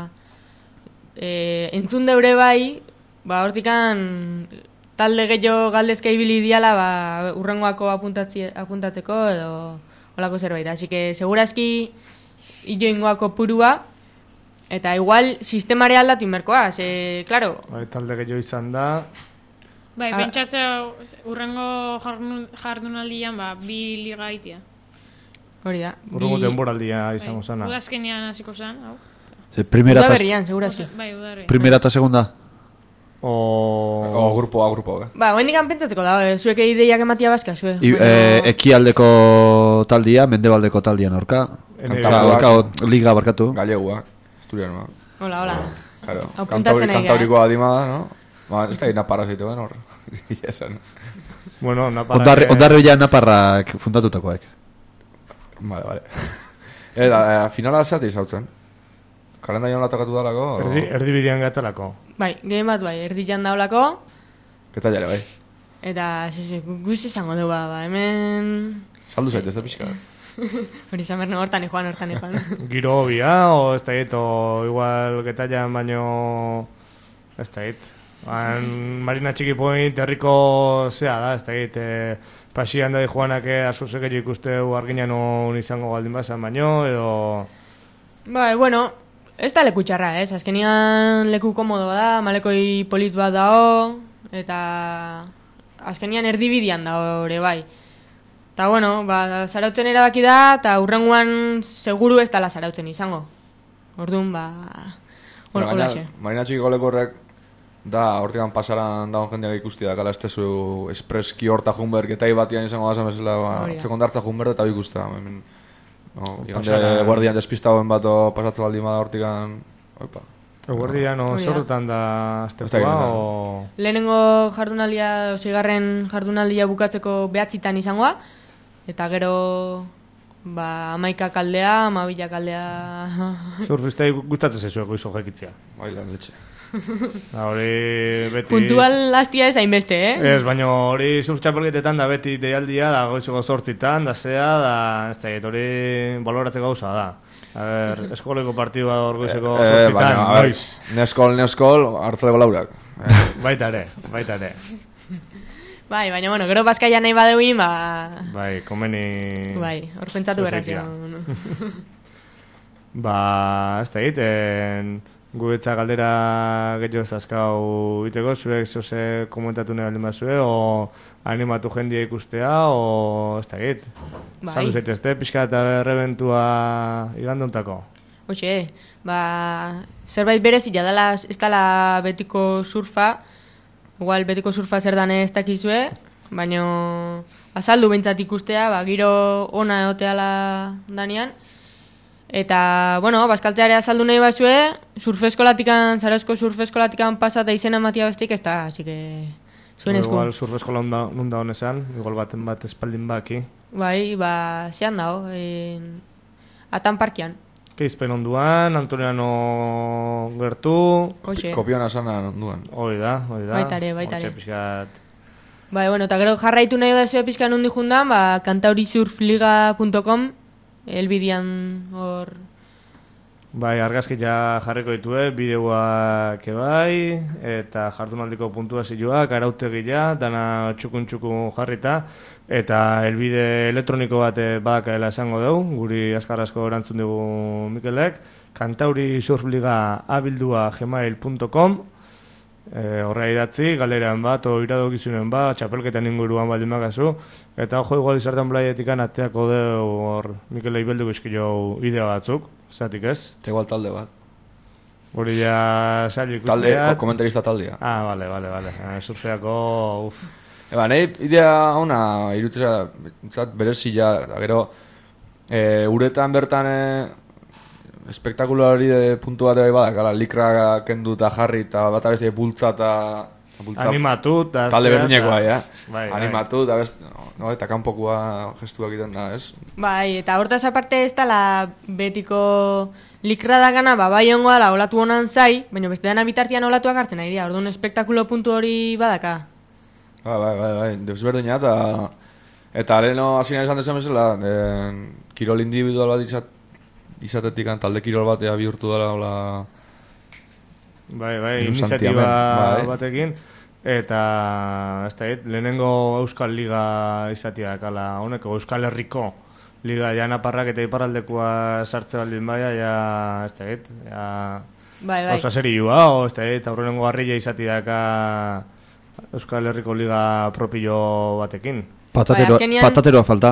E, entzun deure bai, ba, hortikan talde gehiago galdezka ibili diala, ba, urrengoako apuntatzeko edo holako zerbait. Así que segurazki ioingoako purua, eta igual sistemare aldatu inberkoa, ze, claro... Bai, talde gehiago izan da... Bai, Ah. pentsatzea urrengo jardun- jardunaldian, ba, bi liga itia. Hori da. Urrengo bi- denboraldia izango zana. Udazkenean hasiko zen, hau. Ze, primera eta Udaberrian, segurazki. Bai, udarri. primera eta segunda. O... O, grupoa, grupoa, eh? Ba, hoendik pentsatzeko da, eh, zuek ideiak ematia bazka, zue. I, e, ekialdeko taldia, mendebaldeko taldian aurka. Ene- Eta aurka, o, liga barkatu. Galleguak, asturianoak. Hola, hola. Claro, Hau kantauri, puntatzen ari gara, kantaurikoa adima da, no? Ba, ez da ina parazitoen hor. Ia esan. Bueno, naparra... Ondarri, ondarri bila naparrak fundatutakoek. Vale, vale. Eta, eh, finala zati izautzen. Kalendaian latakatu dalako. Erdi, erdibidean gatzalako. Bai, gehien bat bai, erdian daulako, Eta jare, bai. eta zizi, guz izango du ba, ba, hemen... Saldu zaitez da pixka. Hori izan berno hortan joan, hortan joan. Giro hobia, o ez da hit, o igual getailan baino... Ez da hit. Ban, Marina Txiki Point herriko zea da, ez da hit. E, pasian da joanak asko zekeio ikusteu arginan hon izango baldin bazan baino, edo... Bai, bueno, ez da leku txarra, ez? Azkenian leku komodo da, malekoi polit bat dao, eta azkenian erdibidian da hori bai. Eta bueno, ba, zarautzen erabaki da, eta hurrengoan seguru ez dala zarautzen izango. Orduan, ba... Hor, Bueno, gaina, holaxe. Marina Txikiko lekorrek da, hortikan pasaran dagoen jendeak ikustia, kala ez tezu espreski horta junber, getai batian izango da bezala, ba, Hori da. sekundartza junber eta ikustea. Hemen, no, igande Pasara- guardian despistagoen bato pasatzen baldin bada hortikan, oipa. Eguerdian, o Hori da. zerrutan da Ez da aztekoa, egin o... Lehenengo jardunaldia, ozigarren jardunaldia bukatzeko behatzitan izangoa, eta gero, ba, amaika kaldea, amabila kaldea... Surfistei gustatzen zezueko izo jekitzea. Bai, lan letxe. Da, hori beti... Puntual lastia ez hainbeste, eh? Ez, baina hori surf txapelketetan da beti deialdia, da goizeko sortzitan, da zea, da, ez da, hori baloratzeko gauza da. A ber, eskoleko partidua hor goizeko Eh, sortzitan, baina, a ber, noiz. neskol, neskol, hartzaleko laurak. Eh, Baita ere, baita ere. Bai, baina, bueno, gero bazkaia nahi badeuin, ba... Bai, komeni... Bai, hor pentsatu Zozaitia. berrazio. Ba, ez da egiten, guretza galdera gehiago zazkau iteko, zuek zoze komentatu nahi baldin bazue, o animatu jendia ikustea, o ez da egit. Bai. Saldu zaitezte, pixka eta errebentua igandontako. Hoxe, ba, zerbait berezia dela, ez dela betiko surfa, igual betiko surfa zer dan ez dakizue, baina azaldu behintzat ikustea, ba, giro ona egoteala danean, Eta, bueno, bazkaltzearea azaldu nahi bazue, surfeskolatikan, Zarauzko surfeskolatikan pasata izena matia bestik ez da, así que zuen esku. Igual surfeskola nun da honesan, igual baten bat espaldin baki. Bai, ba, zean dago, en... Atan parkian. Keizpen onduan, Antoniano gertu, Hoxe. Kopiona sana onduan. hoi da, hoi da. Baitare, baitare. Hortxe pixkat. Bai, bueno, eta gero jarraitu nahi bazue pixkan hundi jundan, ba, kantaurisurfliga punto com, elbidian hor... Bai, argazki ja jarriko ditue, bideoak bai, eta jardunaldiko puntuazioak, arautegia, dana txukun-txukun jarrita, eta elbide elektroniko bat badakaela esango dugu, guri azkar asko erantzun dugu Mikelek, kantaurisurfliga abildua gmail punto com, e, horra idatzi, galeran bat, o iradokizunen bat, txapelketan inguruan baldin bakazu, eta jo igual izartan blaietikan ateako dugu hor Mikelei belduko izkilo idea batzuk, zatik ez? Eta igual talde bat. Hori ja sail ikusteat. Talde, komentarista taldea. Ah, bale, bale, bale. Surfeako, uf. Eba, nahi idea hona irutzera, zat, berezia, da gero, e, uretan bertan e, espektakulari de puntu bat bai badak, likra kendu eta jarri eta bat abesti bultza eta... Bultza, animatu eta... Talde berdinekoa, ja. Bai, animatu eta best, no, eta kanpokoa gestuak egiten da, ez? Bai, eta hortaz aparte ez dala betiko likra da gana, ba, bai ongo dala olatu honan zai, baina beste dana bitartian olatuak hartzen nahi dira, orduan espektakulo puntu hori badaka. Bai, bai, bai, bai, desberdina eta... Eta leheno hasi nahi esan dezen bezala, e, kirol individual bat izat, izatetik talde kirol batea bihurtu dela, hola... Bai, bai, Inusantiamen, iniziatiba bai. batekin. Eta, ez da, lehenengo Euskal Liga izatea dakala, honeko Euskal Herriko Liga, ja naparrak eta iparraldekoa sartze baldin baia, ja, ez da, ja... Bai, bai. Osa serioa, o, ez da, aurrenengo garrilla izatea daka Euskal Herriko Liga propio batekin. Patatero, Bai, azkenian- patateroa falta.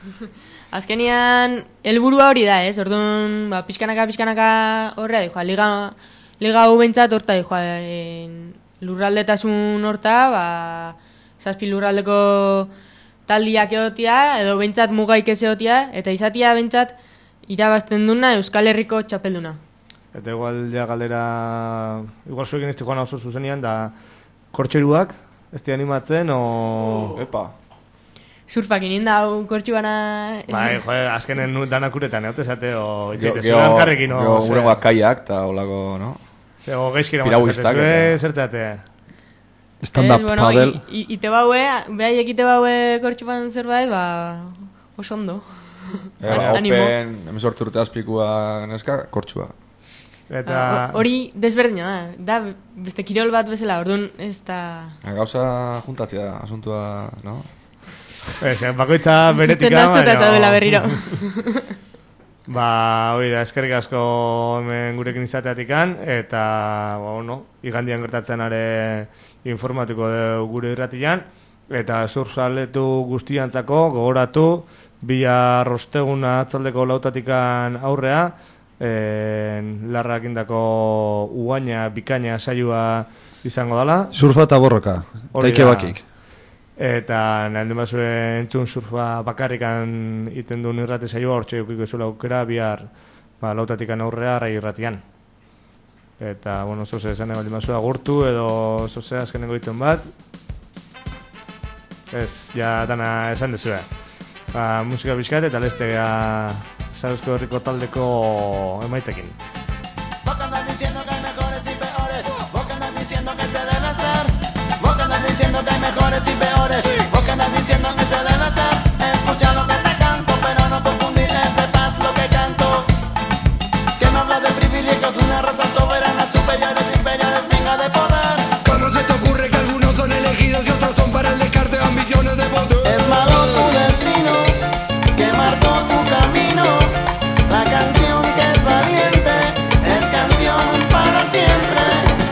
Azkenian, helburua hori da, ez? Orduan, ba, pixkanaka, pixkanaka horrea, dijoa, liga, liga hau behintzat horta, dijoa, en, lurraldetasun horta, ba, zazpi lurraldeko taldiak egotia, edo behintzat mugaik ez egotia, eta izatia behintzat irabazten duna Euskal Herriko txapelduna. Eta igual ja galdera, igual zuekin ez joan oso zuzenian, da kortxeruak, ez di animatzen, o... Epa. Surfak ininda hau kortxuana... Bai, jo, azkenen nu- danak uretan, egote zate, o itzaite Geo- zuen karrekin, o... geo ze- gurengoak kaiak eta holako, no? O geizkira Piraguistak maten zate, eta- zertzate. Stand-up Ez, bueno, paddle. i- i- ite baue, behaiek ite baue kortxuan zerbait, ba, oso ondo. E, Animo. Open, emezortu urte azpikua neska, kortxua. Eta... Ah, ho- Hori desberdina da, da beste kirol bat bezala, orduan ez da... Ja, gauza juntatzea da, asuntua, no? Ez, bakoitza beretika, Ikusten daztuta zaudela berriro. Ba, hori da, eskerrik asko hemen gurekin izateatikan, eta, ba, bueno, igandian gertatzen are informatuko dugu gure irratian, eta surfzaletu guztiantzako gogoratu, bihar osteguna atzaldeko lautatikan aurrea, en, larrak indako ugaina, bikaina saioa izango dela. Surfa eta borroka. Hori Taike da. bakik. Eta nahi den bazue entzun surfa bakarrikan iten duen irrati saioa, hortxe eukiko zuela aukera, bihar ba, lautatikan aurrea rai irratian. Eta, bueno, zoze, esan baldin bazue agurtu, edo zoze, azkenengo ditzen bat. Ez, ja, dana esan dezue. Ba, musika bizkat eta lestegea Zarauzko herriko taldeko emaitzekin. Vos que andas diciendo que hay mejores y peores. Vos que andas diciendo que se debe hacer. Vos que andas diciendo que hay mejores y peores. Vos que andas diciendo que se debe hacer. Escucha lo que te canto, pero no confundir es de paz lo que canto. Que me hablas de privilegios de una raza soberana, superiores, inferiores, venga de poder. ¿Cómo se te ocurre que algunos son elegidos y otros son para el descarte de ambiciones de poder? Es malo tu destino, que marcó tu camino. La canción que es valiente es canción para siempre.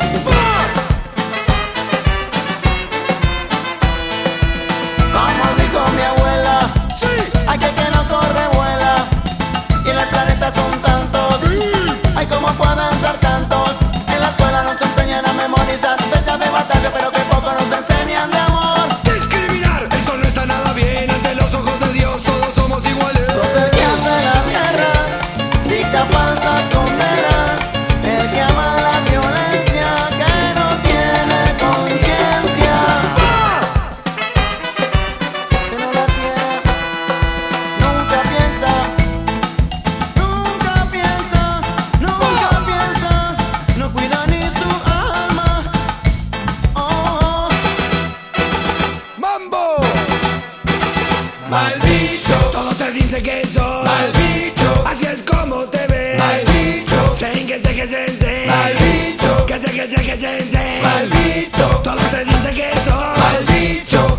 Como dijo mi abuela, hay que que no corre vuela. Y en el planeta son tantos, ay cómo pueden ser tantos. En la escuela nos enseñan a memorizar fechas de batalla, pero que poco nos enseñan de amor. Discriminar, eso no está nada bien. Ante los ojos de Dios todos somos iguales. Sos el que hace la guerra, dicta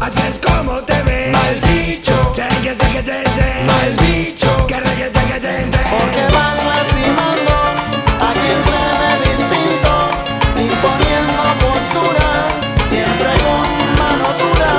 así es como te ves. Mal bicho, sé que sé que sé, sé. Mal bicho, que re que te que te te. Porque van lastimando a quien se ve distinto, imponiendo posturas, siempre con mano dura.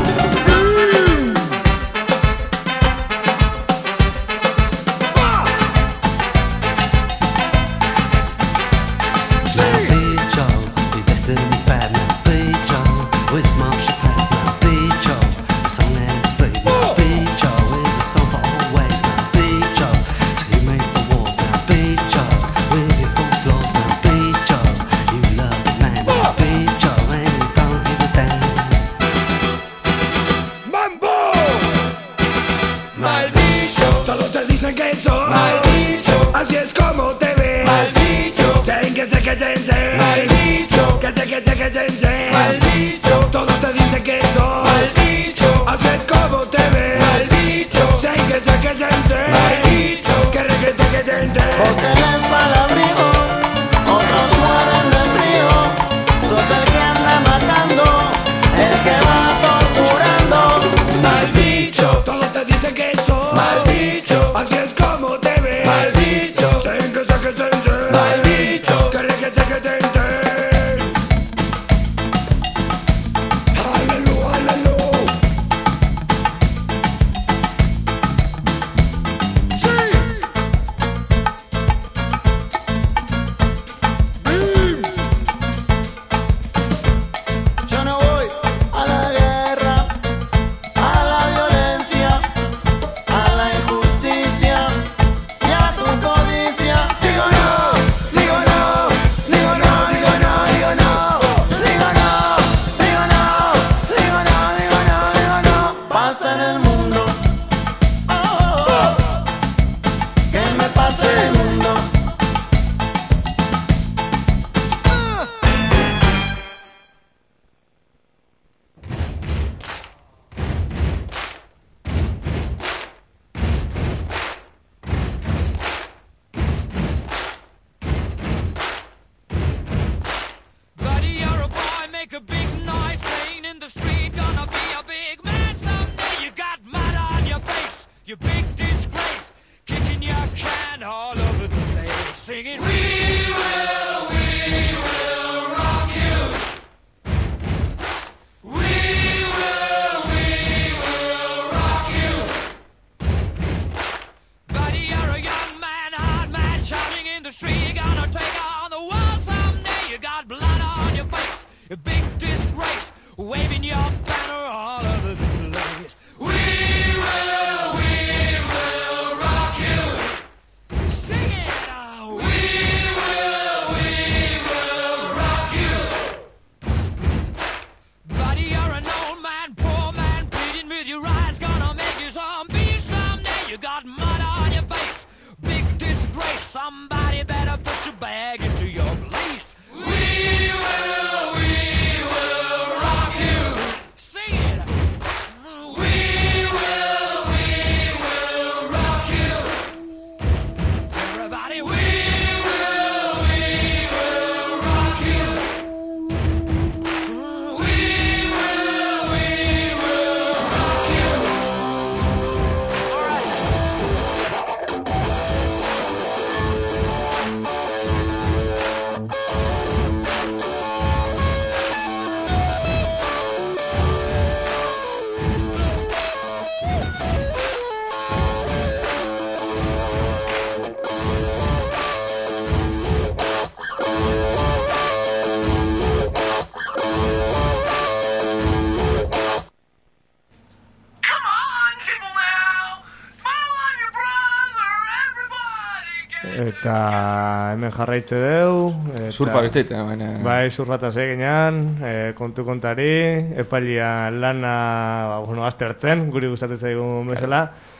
Eta hemen jarraitze deu. Surfa besteite, baina... Bai, surfataz eginean, e, kontu kontari, epailia lana, ba, bueno, aztertzen, guri gustatzen zaigun bezala.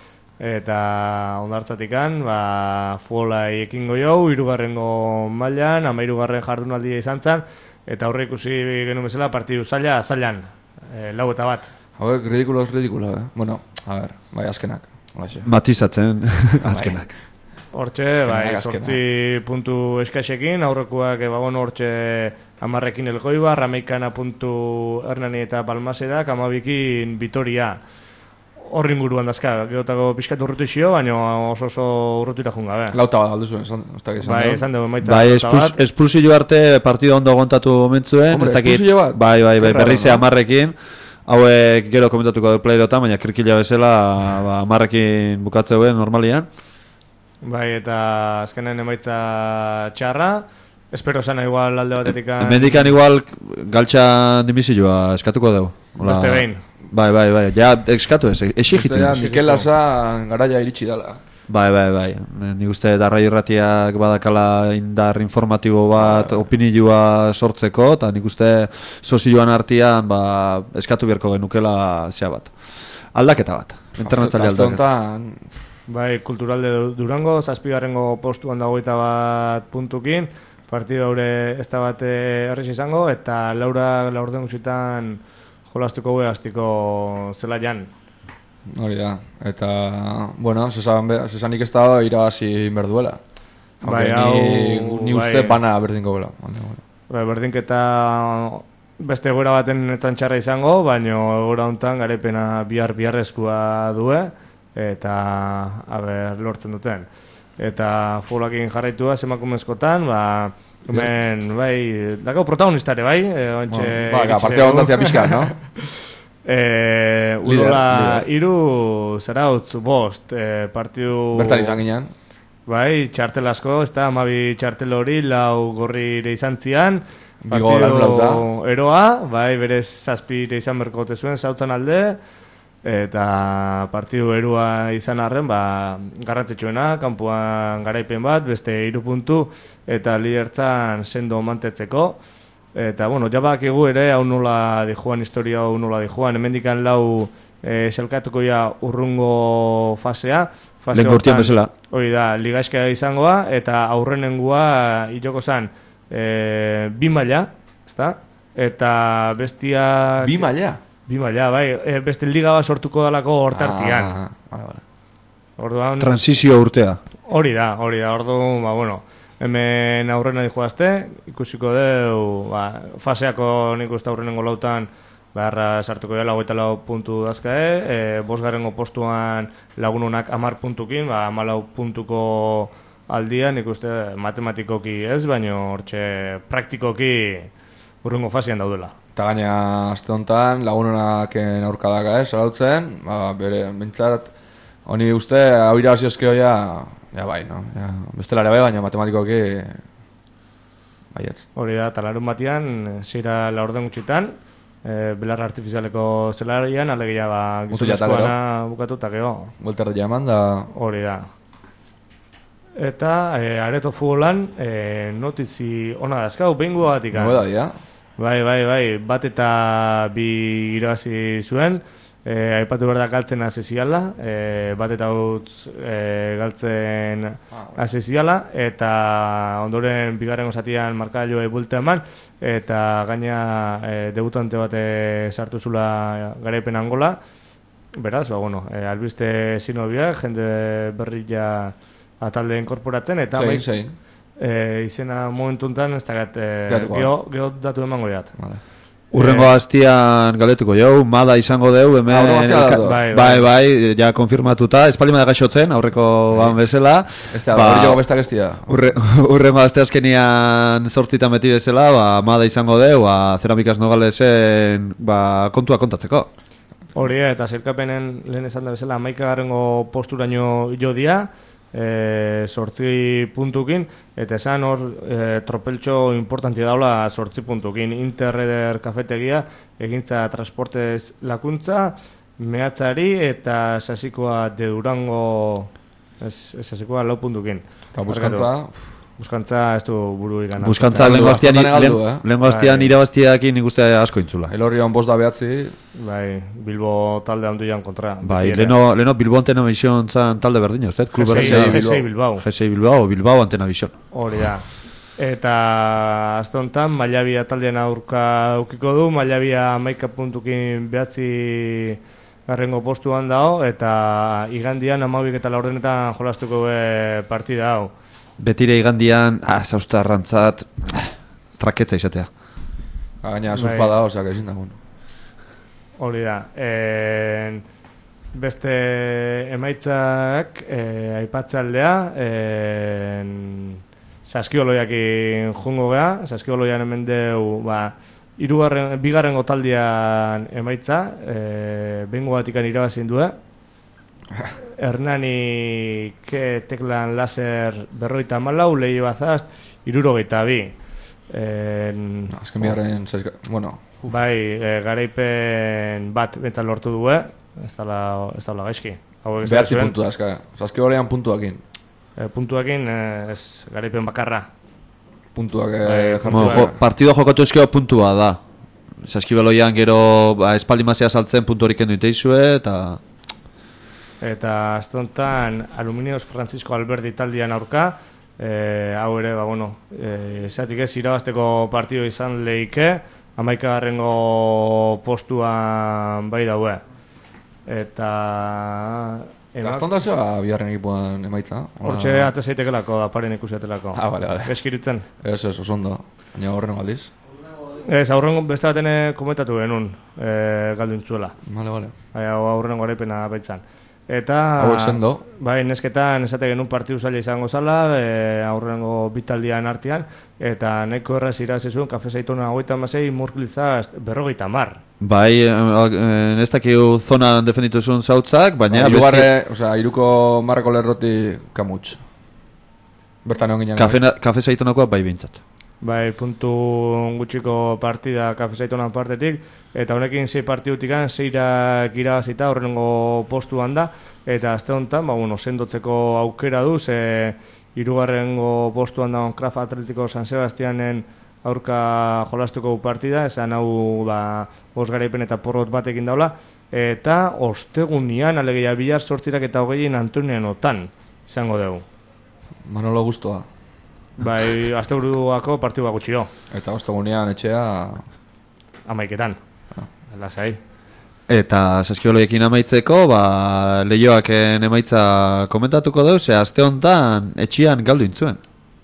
Eta ondartzatikan, ba, fuolai ekingo jau, hirugarrengo mailan, ama hirugarren jardunaldia izan zen, eta horre ikusi genuen bezala partidu zaila, zailan, e, lau eta bat. Hauek, ridikulo, ridikulo, eh? Bueno, a ver, bai, azkenak. Matizatzen, azkenak. Hortxe, Azkenean, bai, azkenean. zortzi puntu eskasekin, aurrekoak, e, ba, bueno, hortxe amarrekin Elgoibar, hamaikana puntu Hernani eta Balmasedak, hamabikin Vitoria. Horri inguruan dazka, geotako pixkat urrutu xio, baina oso oso urrutira junga, be. Lauta bat alduzu, esan, esan, esan Bai, dugu. esan dugu, maitza. Bai, lauta espulsio bat. espulsio arte partido ondo gontatu mentzuen, Hombre, ez dakit. espulsio bat? Bai, bai, bai, Qué raro, berrize no? amarrekin. Hauek gero komentatuko du playerotan, baina kirkila bezala ba, amarrekin bukatzeuen normalian. Bai, eta azkenen emaitza txarra. Espero zana igual alde batetik. Hemendikan igual galtxa dimisioa eskatuko dugu. Hola. Beste behin. Bai, bai, bai, ja eskatu ez, exigitu. Uste da, Mikel Lasa garaia iritsi dela. Bai, bai, bai. Nik uste darrai irratiak badakala indar informatibo bat, opinioa sortzeko, eta nik uste sozioan artean ba, eskatu beharko genukela zea bat. Aldaketa bat. Entrenatzaile aldaketa. Bai, Kulturalde Durango, zazpigarrengo postuan dago eta bat puntukin, partidu haure ez da bat errez izango, eta Laura laurden gutxitan jolastuko behaztiko zela jan. Hori da, eta, bueno, zesan, zesanik ez da irabazi berduela. Bai, ni, hau... ni uste bai. bana berdingo gela. Bai, berdinketa beste egoera baten etzan txarra izango, baina egoera honetan garaipena bihar biharrezkoa due, eta, a ber, lortzen duten. Eta futbolakin jarraitua emakumezkotan, ba, hemen, bai, dakau protagonistare, bai? E, ontxe, ba, ba, partea ondantzia pixka, no? e, Urola iru, zarautz, bost, e, partidu... Bertan izan ginen. Bai, txartel asko, ez da, amabi txartel hori, lau gorrire izan zian, Bigo lan lauta. eroa, bai, berez zazpire izan berkote zuen, zautzen alde, eta partidu erua izan arren, ba, garrantzitsuena, kanpoan garaipen bat, beste hiru puntu, eta lidertzan sendo mantetzeko. Eta, bueno, jabakigu ere, hau nola dijuan, historia hau nola dijuan, hemendikan lau e, selkatuko ja urrungo fasea. Fase Lehen urtean bezala. Hori da, ligaizkea izangoa, eta aurrenengua iloko zan e, bi maila, ezta? Eta bestia... Bi maila? Bi maila, bai, e, beste liga bat sortuko dalako hortartian. Ah, vale, vale. Orduan... Transizio urtea. Hori da, hori da, orduan, ba, bueno, hemen aurrena dijoazte, ikusiko deu, ba, faseako nik uste aurrenengo lautan, beharra sartuko dela hogeita lau puntu dazkae, e, bosgarrengo postuan lagunonak hamar puntukin, ba, hamalau puntuko aldian, nik uste matematikoki ez, baina hortxe praktikoki urrengo fasean daudela. Eta gaina aste honetan lagunonak aurkadaka ez, zarautzen, ba, bere, bintzat, honi uste, hau irabazi ezkeo ja, ja bai, no? Ja, bestelare bai, baina matematikoki baietz. Hori da, talarun batian, zeira laurden gutxitan, e, belarra artifizialeko zelarian, alegia ba, gizonezkoana bukatu eta gero. Buelta erdia eman da... Hori da. Eta e, areto futbolan e, notizi ona dazkau, behingo batik. Nobeda dia. Bai, bai, bai, bat eta bi irabazi zuen, e, aipatu behar da galtzen aseziala, e, bat eta utz e, galtzen aseziala, eta ondoren bigarren osatian markailoe buelta eman, eta gaina e, debutante bat sartu zula garaipen Angola, beraz, ba, bueno, e, albiste sinobiak, jende berria atalde inkorporatzen, eta zein, bai, zein. E, izena momentu enten ez dakat, e, geho datu emango jat. Vale. Urrengo hastian galetuko jau, Mada izango deu, hemen... Ah, elka... bai, bai, bai, ja konfirmatuta, espalima da gaixotzen, aurreko ban bezala. Ez da, ba, hori jogo bestak ez dira. Urre, urrengo haste azkenian zortzitan beti bezala, ba, Mada izango deu, ba, Ceramikaz Nogalesen ba, kontua kontatzeko. Hori, eta zerkapenen lehen esan da bezala, hamaikagarrengo posturaino jo dia, E, sortzi puntukin, eta esan hor e, tropeltxo importantia daula sortzi puntukin. Interreder kafetegia, egintza transportez lakuntza, mehatzari eta sasikoa de Durango, ez, ez sasikoa lau puntukin. Eta buskantza... Buskantza ez du buru ikan. Buskantza lehenko hastian eh? irabaztiakin nik uste asko intzula. Elorrion bost da behatzi. Bai, Bilbo talde handu jan kontra. Bai, leno, leno Bilbo Antena Vision zan talde berdina, uste? G sei Bilbao. G sei Bilbao, Bilbao Antena Vision. Hori da. Eta azte honetan, Mailabia taldean aurka aukiko du, Mailabia hamaika puntukin behatzi garrengo postuan dago, eta igandian amabik eta laurdenetan jolastuko be partida hau. Betire igandian, ah, zaustarrantzat, ah, traketza izatea. Gaina surfa da, osea, ezin dagoen. Hori da. En, beste emaitzak e, aipatzaldea, en, saskioloiakin jungo geha, saskioloian hemen deu, ba, irugarren, bigarren gotaldian emaitza, e, bengo batikan irabazin du, Hernani ke teklan laser berroita malau, lehi bazazt, irurogeita bi. En, Azken bigarren, bueno... Bai, e, garaipen bat bentsat lortu du, ez dala, ez dala gaizki. Behatzi puntu da, eska, saskioloian puntuakin. E, puntuakin ez garaipen bakarra. Puntuak e, jartzen. Bueno, jo, partido jokatu eskeo puntua da. Saskibaloian gero ba, espaldi mazia saltzen puntu horik endu iteizue, eta... Eta aztontan Aluminios Francisco Alberdi taldian aurka, e, hau ere, ba, bueno, e, esatik ez, irabazteko partido izan lehike, hamaikagarrengo postuan bai daue. Eta... Gaztonda zeba biharren ekipuan emaitza? Hortxe atezaitekelako, aparen ikusiatelako. Ah, bale, bale. Beskiritzen? Ez, ez, oso ondo. Baina horren aldiz? Ez, aurrengo beste batene komentatu genuen, e, galdu intzuela. Bale, bale. Aurrengo garaipena baitzan. Eta... Hauek sendo. Bai, nesketan esate genuen partidu zaila izango zala, e, aurrengo bitaldian artean, eta nahiko erraz irazizun, kafe zaitona hogeita amasei, murkiltzaz berrogeita mar. Bai, ez dakiu zonan defenditu zuen zautzak, baina... Irugarre, besti... osea, iruko marrako lerroti kamutx. Bertan egon ginen. Kafe, kafe zaitonakoa bai bintzat. Bai, puntu gutxiko partida kafe zaitonan partetik, eta honekin sei partidutikan, seirak irabazita horrengo postuan da, eta azte honetan, ba, bueno, sendotzeko aukera du, ze hirugarrengo postuan da Kraf Atletiko San Sebastianen aurka jolastuko partida, esan hau ba, bos garaipen eta porrot batekin daula, eta ostegunian, alegia Bilar zortzirak eta hogeien Antonien otan izango dugu. Manolo Gustoa. Bai, asteburuako partidua gutxio. Eta ostegunean etxea... Amaiketan. Ah. Lasai. Eta saskioloiekin amaitzeko, ba, lehioaken emaitza komentatuko dugu, ze aste honetan etxian galdu intzuen.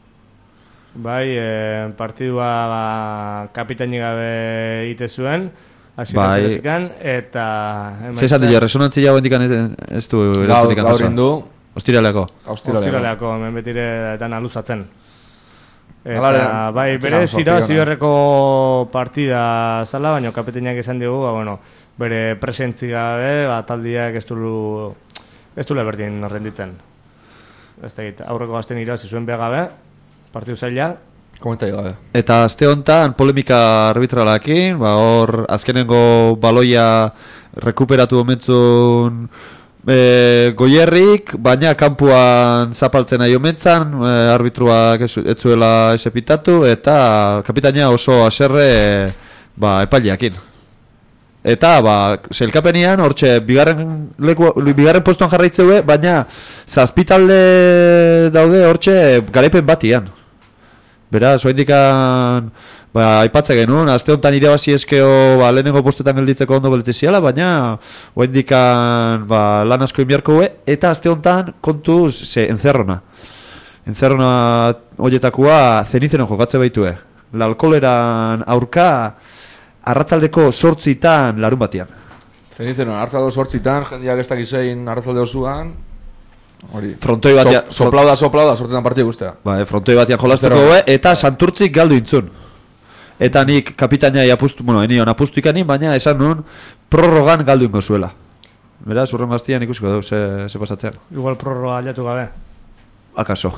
Bai, e, partidua ba, kapitaini gabe ite zuen, hasieran bai. Eta... Zer esan dira, resonantzia hau indikan ez du... Gaur, gaur indu. Ostiraleako. Ostiraleako, hemen betire eta aluzatzen. Eta, Alare, bai, bere zira ziberreko partida zala, baina kapitainak esan digu, ba, bueno, bere presentzi gabe, ba, taldiak ez du ez du leberdin renditzen. Ez da egit, aurreko gazten irazi zuen begabe, partidu zaila. Komentai gabe. Eta azte honetan polemika arbitralakin, ba, hor azkenengo baloia rekuperatu omentzun E, goierrik, baina kanpuan zapaltzen nahi omentzan, e, arbitruak ez, ez zuela esepitatu, eta kapitaina oso aserre e, ba, epaileakin. Eta, ba, zelkapenian, hortxe, bigarren, leku, bigarren postuan jarraitzeue, baina zazpitalde daude hortxe garaipen batian. Beraz, oindikan... Ba, aipatze genuen, azte honetan irabazi eskeo ba, lehenengo postetan gelditzeko ondo beletiziala, baina oendikan ba, lan asko inbiarko gue, eta azte honetan kontuz ze enzerrona. Enzerrona horietakoa zenizenen jokatze baitue. Lalkoleran aurka arratzaldeko sortzitan larun batian. Zenizenen, arratzaldeko sortzitan, jendeak ez dakizein arratzalde osuan, hori. Frontoi batian... So, soplauda, soplauda, sortzitan partidu guztea. Ba, frontoi batian jolastuko gue, eta Santurtzik galdu intzun. Eta nik kapitainai apustu, bueno, enion apustu ikanin, baina esan nuen prorrogan galdu ingo zuela. Beraz, urren gaztian ikusiko dugu, ze, ze pasatzean. Igual prorroga aldatu gabe. Akaso.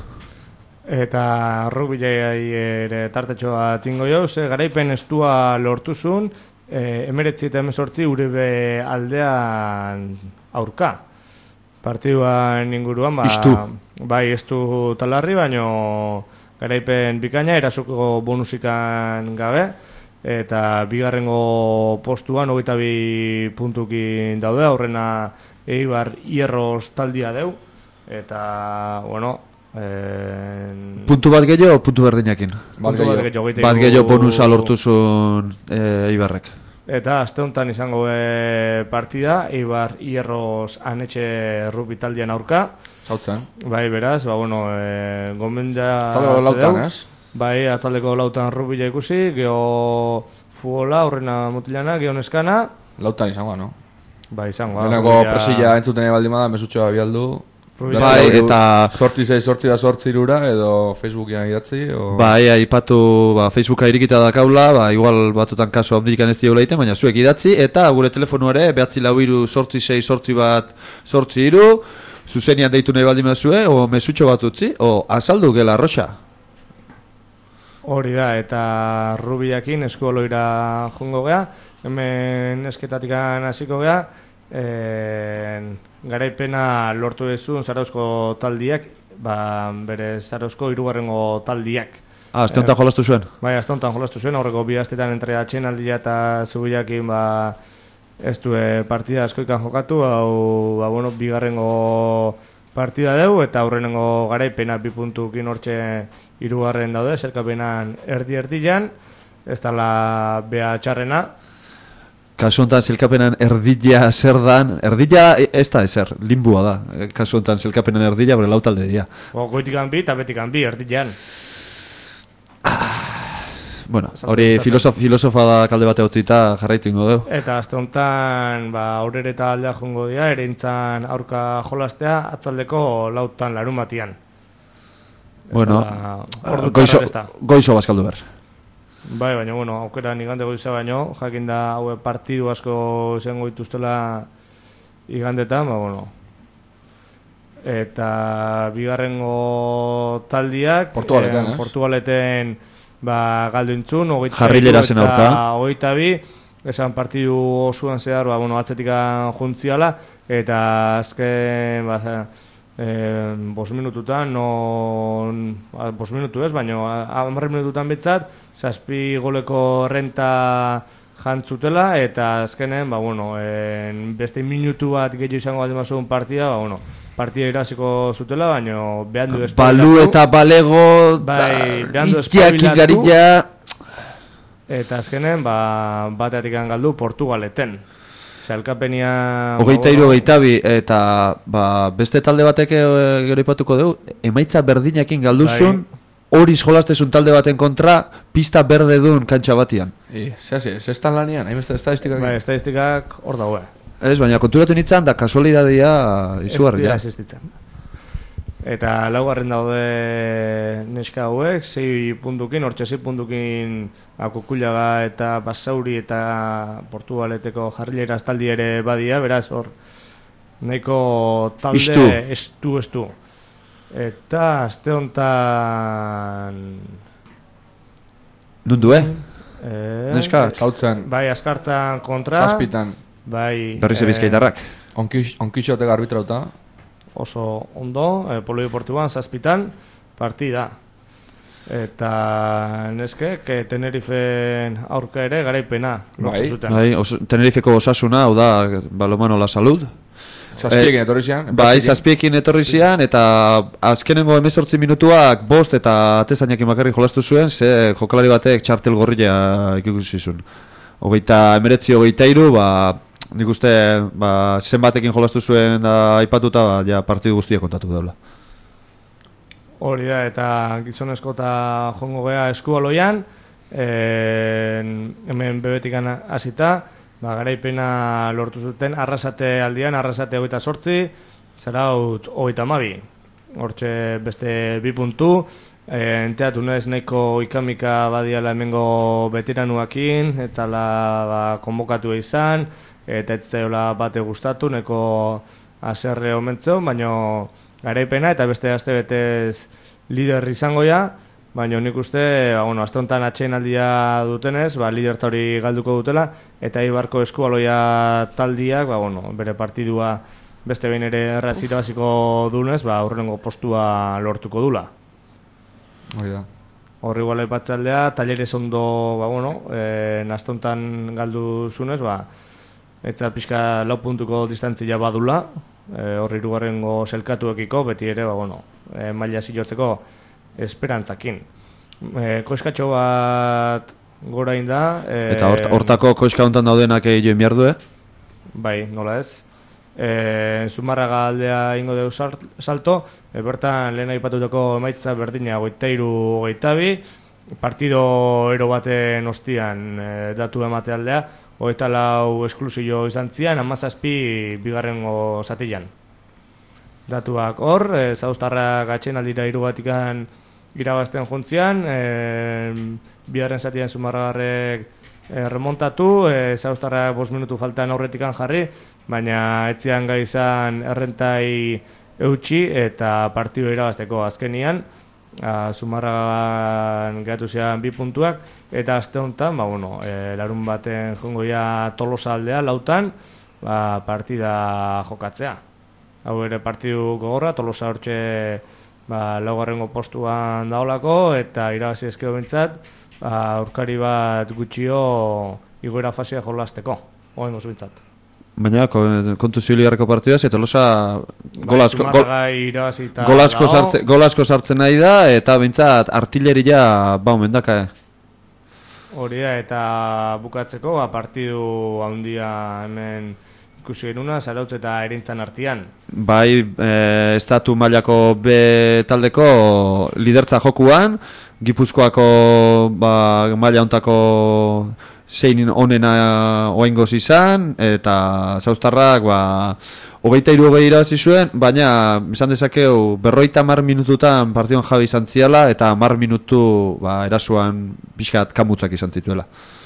Eta rugbilei ere tartetxoa tingo jau, ze garaipen estua lortuzun, e, emeretzi eta emezortzi Urebe aldean aurka. Partiduan inguruan, ba, Istu. Bai, estu talarri, baino... Garaipen bikaina, erasuko bonusikan gabe, eta bigarrengo postuan hogeita bi puntukin daude, aurrena Eibar Hierros taldia deu, eta, bueno... En... Puntu bat gehiago, puntu berdinakin? Puntu bat gehiago, bat gehiago bonusa lortuzun e, Eibarrek. Eta aste honetan izango e, partida, Eibar Hierros Anetxe rugby taldean aurka. Zautzen. Bai, beraz, ba, bueno, e, gomendia... Atzaldeko lautan, ez? Bai, atzaldeko lautan rugbya ikusi, geho futbola, horrena mutilana, geho neskana. Lautan izango, no? Bai, izango. Beneko presilla entzuten baldin bada, mesutxoa bialdu. Bai, eta... Sortzi zei, sortzi da sortzi irura, edo Facebookian idatzi, o... Bai, aipatu, ba, Facebooka irikita dakaula, ba, igual batutan kaso handikan ez diola iten, baina zuek idatzi, eta gure telefonu ere, behatzi lau iru, sortzi zei, sortzi bat, sortzi iru, zuzenian deitu nahi baldin mazue, o mesutxo bat utzi, o azaldu gela arroxa. Hori da, eta rubiakin eskuoloira jongo gea, hemen esketatikan hasiko gea, en, garaipena lortu dezun Zarauzko taldiak, ba, bere Zarauzko hirugarrengo taldiak. Ah, azte honetan jolastu zuen? Bai, azte honetan jolastu zuen, aurreko bi astetan entregatzen aldia eta zubiakin, ba, ez du partida askoikan jokatu, hau, ba, bueno, bigarrengo partida deu, eta aurrenengo garaipena bi puntukin hortxe hirugarren daude, zerkapenan erdi-erdian, ez dala bea txarrena. Kasu honetan zelkapenan erdila zer dan, erdila ez da ezer, limbua da. Kasu honetan zelkapenan erdila, bere lau talde dira. O, goitikan bi eta betikan bi, erdilean. Bueno, hori filosof, filosofa da kalde bate utzita jarraitu ingo deu. Eta azte honetan, ba, aurrere eta aldea jongo dira, erintzan aurka jolastea, atzaldeko lautan larun batian. Bueno, ordu goizo, txarra ez da. goizo bazkaldu behar. Bai, baina, bueno, aukera igande goiza baino, jakin da haue partidu asko izango dituztela igandetan, ba, bueno. Eta bigarrengo taldiak, Portugaleten, eh, ez? Portugaleten, ba, galdu intzun, Jarrilerazen aurka. hogeita bi, esan partidu osuan zehar, ba, bueno, atzetikan juntziala, eta azken, ba, eh, bost minututan, non, bost minutu ez, baina hamar minututan betzat, zazpi goleko renta jantzutela, eta azkenen, ba, bueno, en, beste minutu bat gehiago izango baldin bazuen partida, ba, bueno, partida iraziko zutela, baina behandu espabilatu. Balu eta balego, bai, behandu itiak ingarilla. Eta azkenen, ba, bateatik galdu Portugaleten. Zalkapenia... Hogeita iru, hogeita bi, eta ba, beste talde batek e, gero ipatuko dugu, emaitza berdinakin galduzun, horiz jolastezun talde baten kontra, pista berde duen kantxa batian. I, zehasi, ez estan lanian, hain beste estadistikak? Bai, estadistikak hor daue. Ez, baina konturatu nintzen da kasualidadia izugarria. Ez existitzen. Eta laugarren daude neska hauek, sei puntukin, hortxe sei puntukin Akukullaga eta Basauri eta Portugaleteko jarrilera taldi ere badia, beraz hor nahiko talde Istu. estu estu. Eta azte honetan... Nundu, eh? Eh, Neska? Kautzen. Bai, askartzan kontra. Zazpitan. Bai... Berriz ebizkaitarrak. Onkix, onkixotek arbitrauta. Oso ondo, eh, Polideportiboan zazpitan partida. Eta neskek eh, Tenerifen aurka ere garaipena lortu Bai. zuten. Bai, os, Tenerifeko osasuna, hau da, balomano la salud. Zazpiekin etorri zian. Bai, zazpiekin etorri zian, eta azkenengo hemezortzi minutuak bost eta atezainakin bakarrik jolastu zuen, ze jokalari batek txartel gorria ikusi zuen. Hogeita emeretzi, hogeita iru, ba, nik uste ba, zenbatekin jolastu zuen da aipatuta, ba, ja partidu guztia kontatu daula. Hori da, eta gizonezko eta jongo gea eskualoian, en, hemen bebetikan hasita, ba, garaipena lortu zuten, Arrasate aldian, Arrasate hogeita sortzi, Zarautz hogeita hamabi. Hortxe beste bi puntu, e, enteatu nez nahiko ikamika badiala hemengo betiranuakin, etzala ba, konbokatu izan, eta ez zaiola bate gustatu, nahiko aserre omentzeu, baina garaipena eta beste aste betez lider izango ja, baina nik uste, ba, bueno, aste honetan atxeinaldia dutenez, ba, lidertza hori galduko dutela, eta Eibarko eskualoia taldiak, ba, bueno, bere partidua beste behin ere errazira basiko dunez, ba, aurrengo postua lortuko dula. Hori da. Horri igual aipatzaldea, Talleres ondo, ba, bueno, e, aste honetan galdu zunez, ba, eta pixka lau puntuko distantzia badula, e, horri hirugarrengo selkatuekiko, beti ere, ba, bueno, e, maila zilotzeko esperantzakin. E, koskatxo bat gora inda. E, Eta hort, hortako koska hontan daudenak egin behar du, eh? Bai, nola ez. E, Zumarraga aldea ingo deu salto, e, bertan lehen aipatutako emaitza berdina hogeita hiru hogeita bi, partido ero baten ostian e, datu emate aldea, hogeita lau esklusio izan zian, hamazazpi bigarrengo zatilan. Datuak hor, e, Zauztarrak atxenaldira hiru batikan irabazten juntzian, e, bigarren zatian Zumarragarrek e, remontatu, e, Zauztarrak bost minutu faltan aurretikan jarri, baina etzian gai izan errentai eutxi eta partido irabazteko azkenian, Zumarragan gehatu zian bi puntuak, eta azte honetan, ba, bueno, e, larun baten jongo ja Tolosa aldea, lautan, ba, partida jokatzea. Hau ere partidu gogorra, Tolosa hortxe ba, laugarrengo postuan daolako, eta irabazi ezkeo bintzat, ba, aurkari bat gutxio igoera fasea jolazteko, oen goz bintzat. Baina kontu zibiligarreko partidaz, eta Tolosa gol asko, gol, gol asko, sartze, gol asko sartzen nahi da, eta bintzat artilleria ba omendaka, eh? Hori da, eta bukatzeko, ba, partidu handia hemen ikusi genuna, Zarautz eta Erintzan artean. Bai, e, estatu mailako B taldeko lidertza jokuan, Gipuzkoako ba, maila hontako zein onena oaingoz izan, eta Zauztarrak ba, hogeita hiru hogei irabazi zuen, baina izan dezakeu berroita mar minututan partiduan jabe izan ziala, eta mar minutu ba, erasuan pixkat kamutzak izan zituela.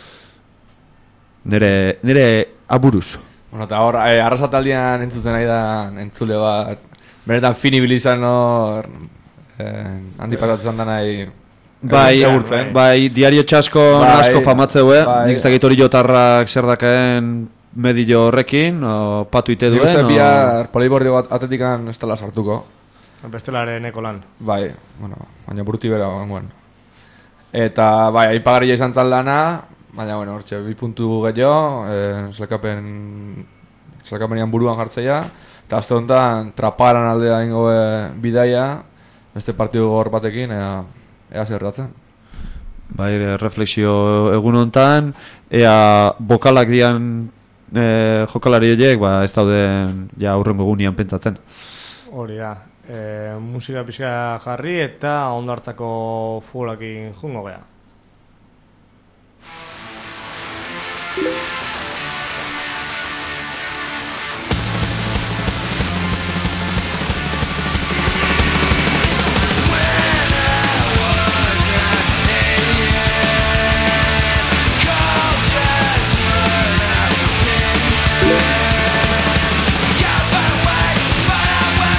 Nere, nere aburuz. Bueno, eta hor, eh, arrasataldian entzuten nahi da entzule bat, benetan finibil izan hor, eh, handi pasatzen da nahi. Bai, bai, diario txasko bai, asko famatzeue, bai, nik ez dakit hori jotarrak zer dakaen medio horrekin, o patu ite duen. Nik uste bihar polibordio bat atetikan ez dela sartuko. Bestelare neko lan. Bai, bueno, baina buruti bera, bueno. Eta, bai, aipagarria izan zan lana, baina, bueno, hortxe, bi puntu gehiago, eh, zelkapen, zelkapenian buruan jartzeia, eta azte honetan, traparan aldea ingo bidaia, beste partidu gogor batekin, ea, ea zerratzen. Bai, refleksio egun honetan, ea bokalak dian e, jokalari horiek, ba, ez dauden ja aurrengo egunean pentsatzen. Hori da, e, musika pixka jarri eta ondartzako futbolakin jungo gea.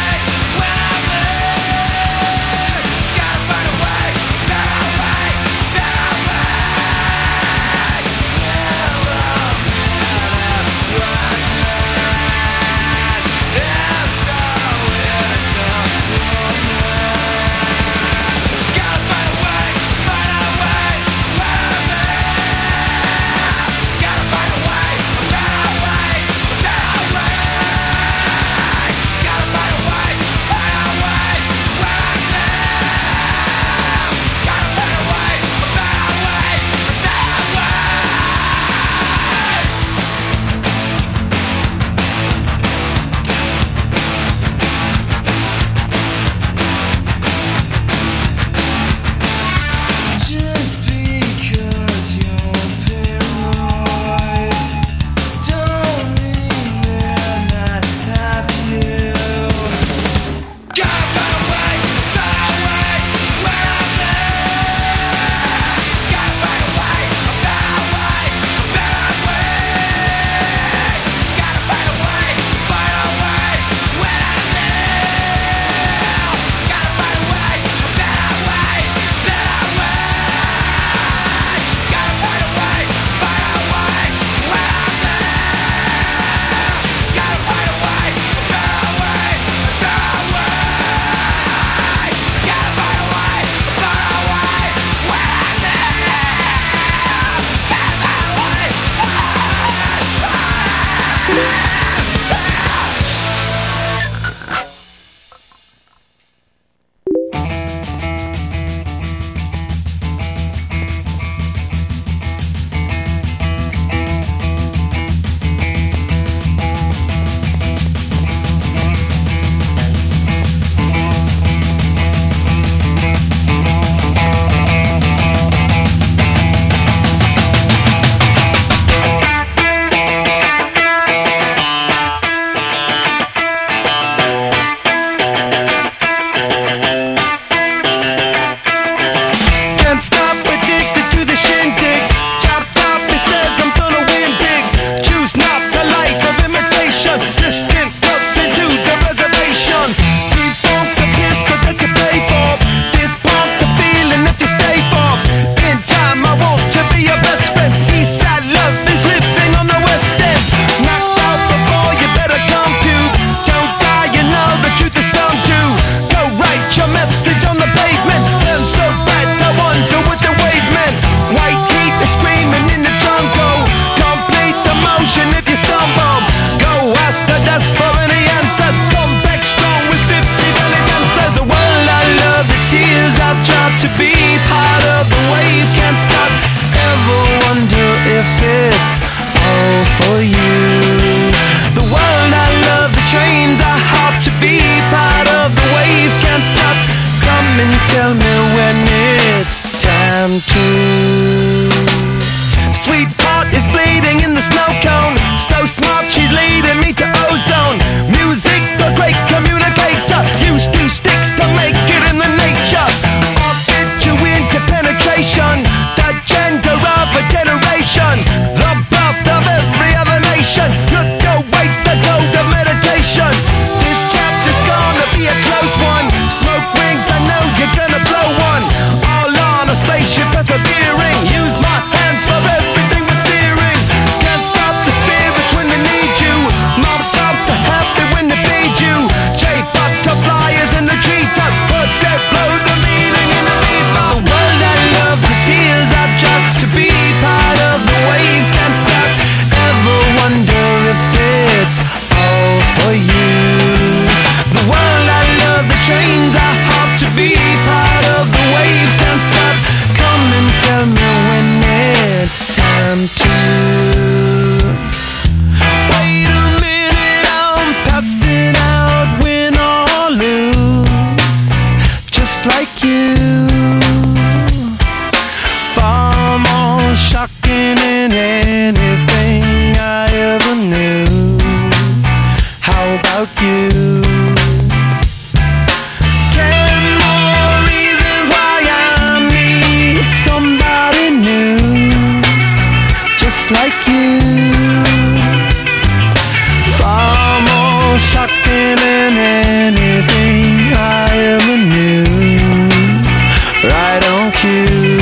Gotta find a way, better way, me when it's time to. Sweetheart is bleeding in the snow cone. So smart, she's leading me to ozone. Music, the great communicator. Used two sticks to make it in the nature. I'll get you into penetration. The gender of a generation. The birth of every other nation. Look away, the gold of meditation. This chapter's gonna be a close one. Smoke rings, I know you're gonna blow one. All on a spaceship persevering. Use my hands for everything but steering. Can't stop the spirits when they need you. Mom tops are happy when they feed you. J butterflies in the treetop. Words that blow the meaning in the deep. The world I love, the tears I drop. To be part of the wave can't stop. Ever wonder if it's all for you? The world I love, the trains I hop. To be part of the wave can't stop. Come and tell me when it's time to. Wait a minute, I'm passing out, win or lose, just like you. Far more shocking than anything I ever knew. How about you? Ten more reasons why I need somebody new, just like you. Far more shocking than anything I ever knew. Right on cue.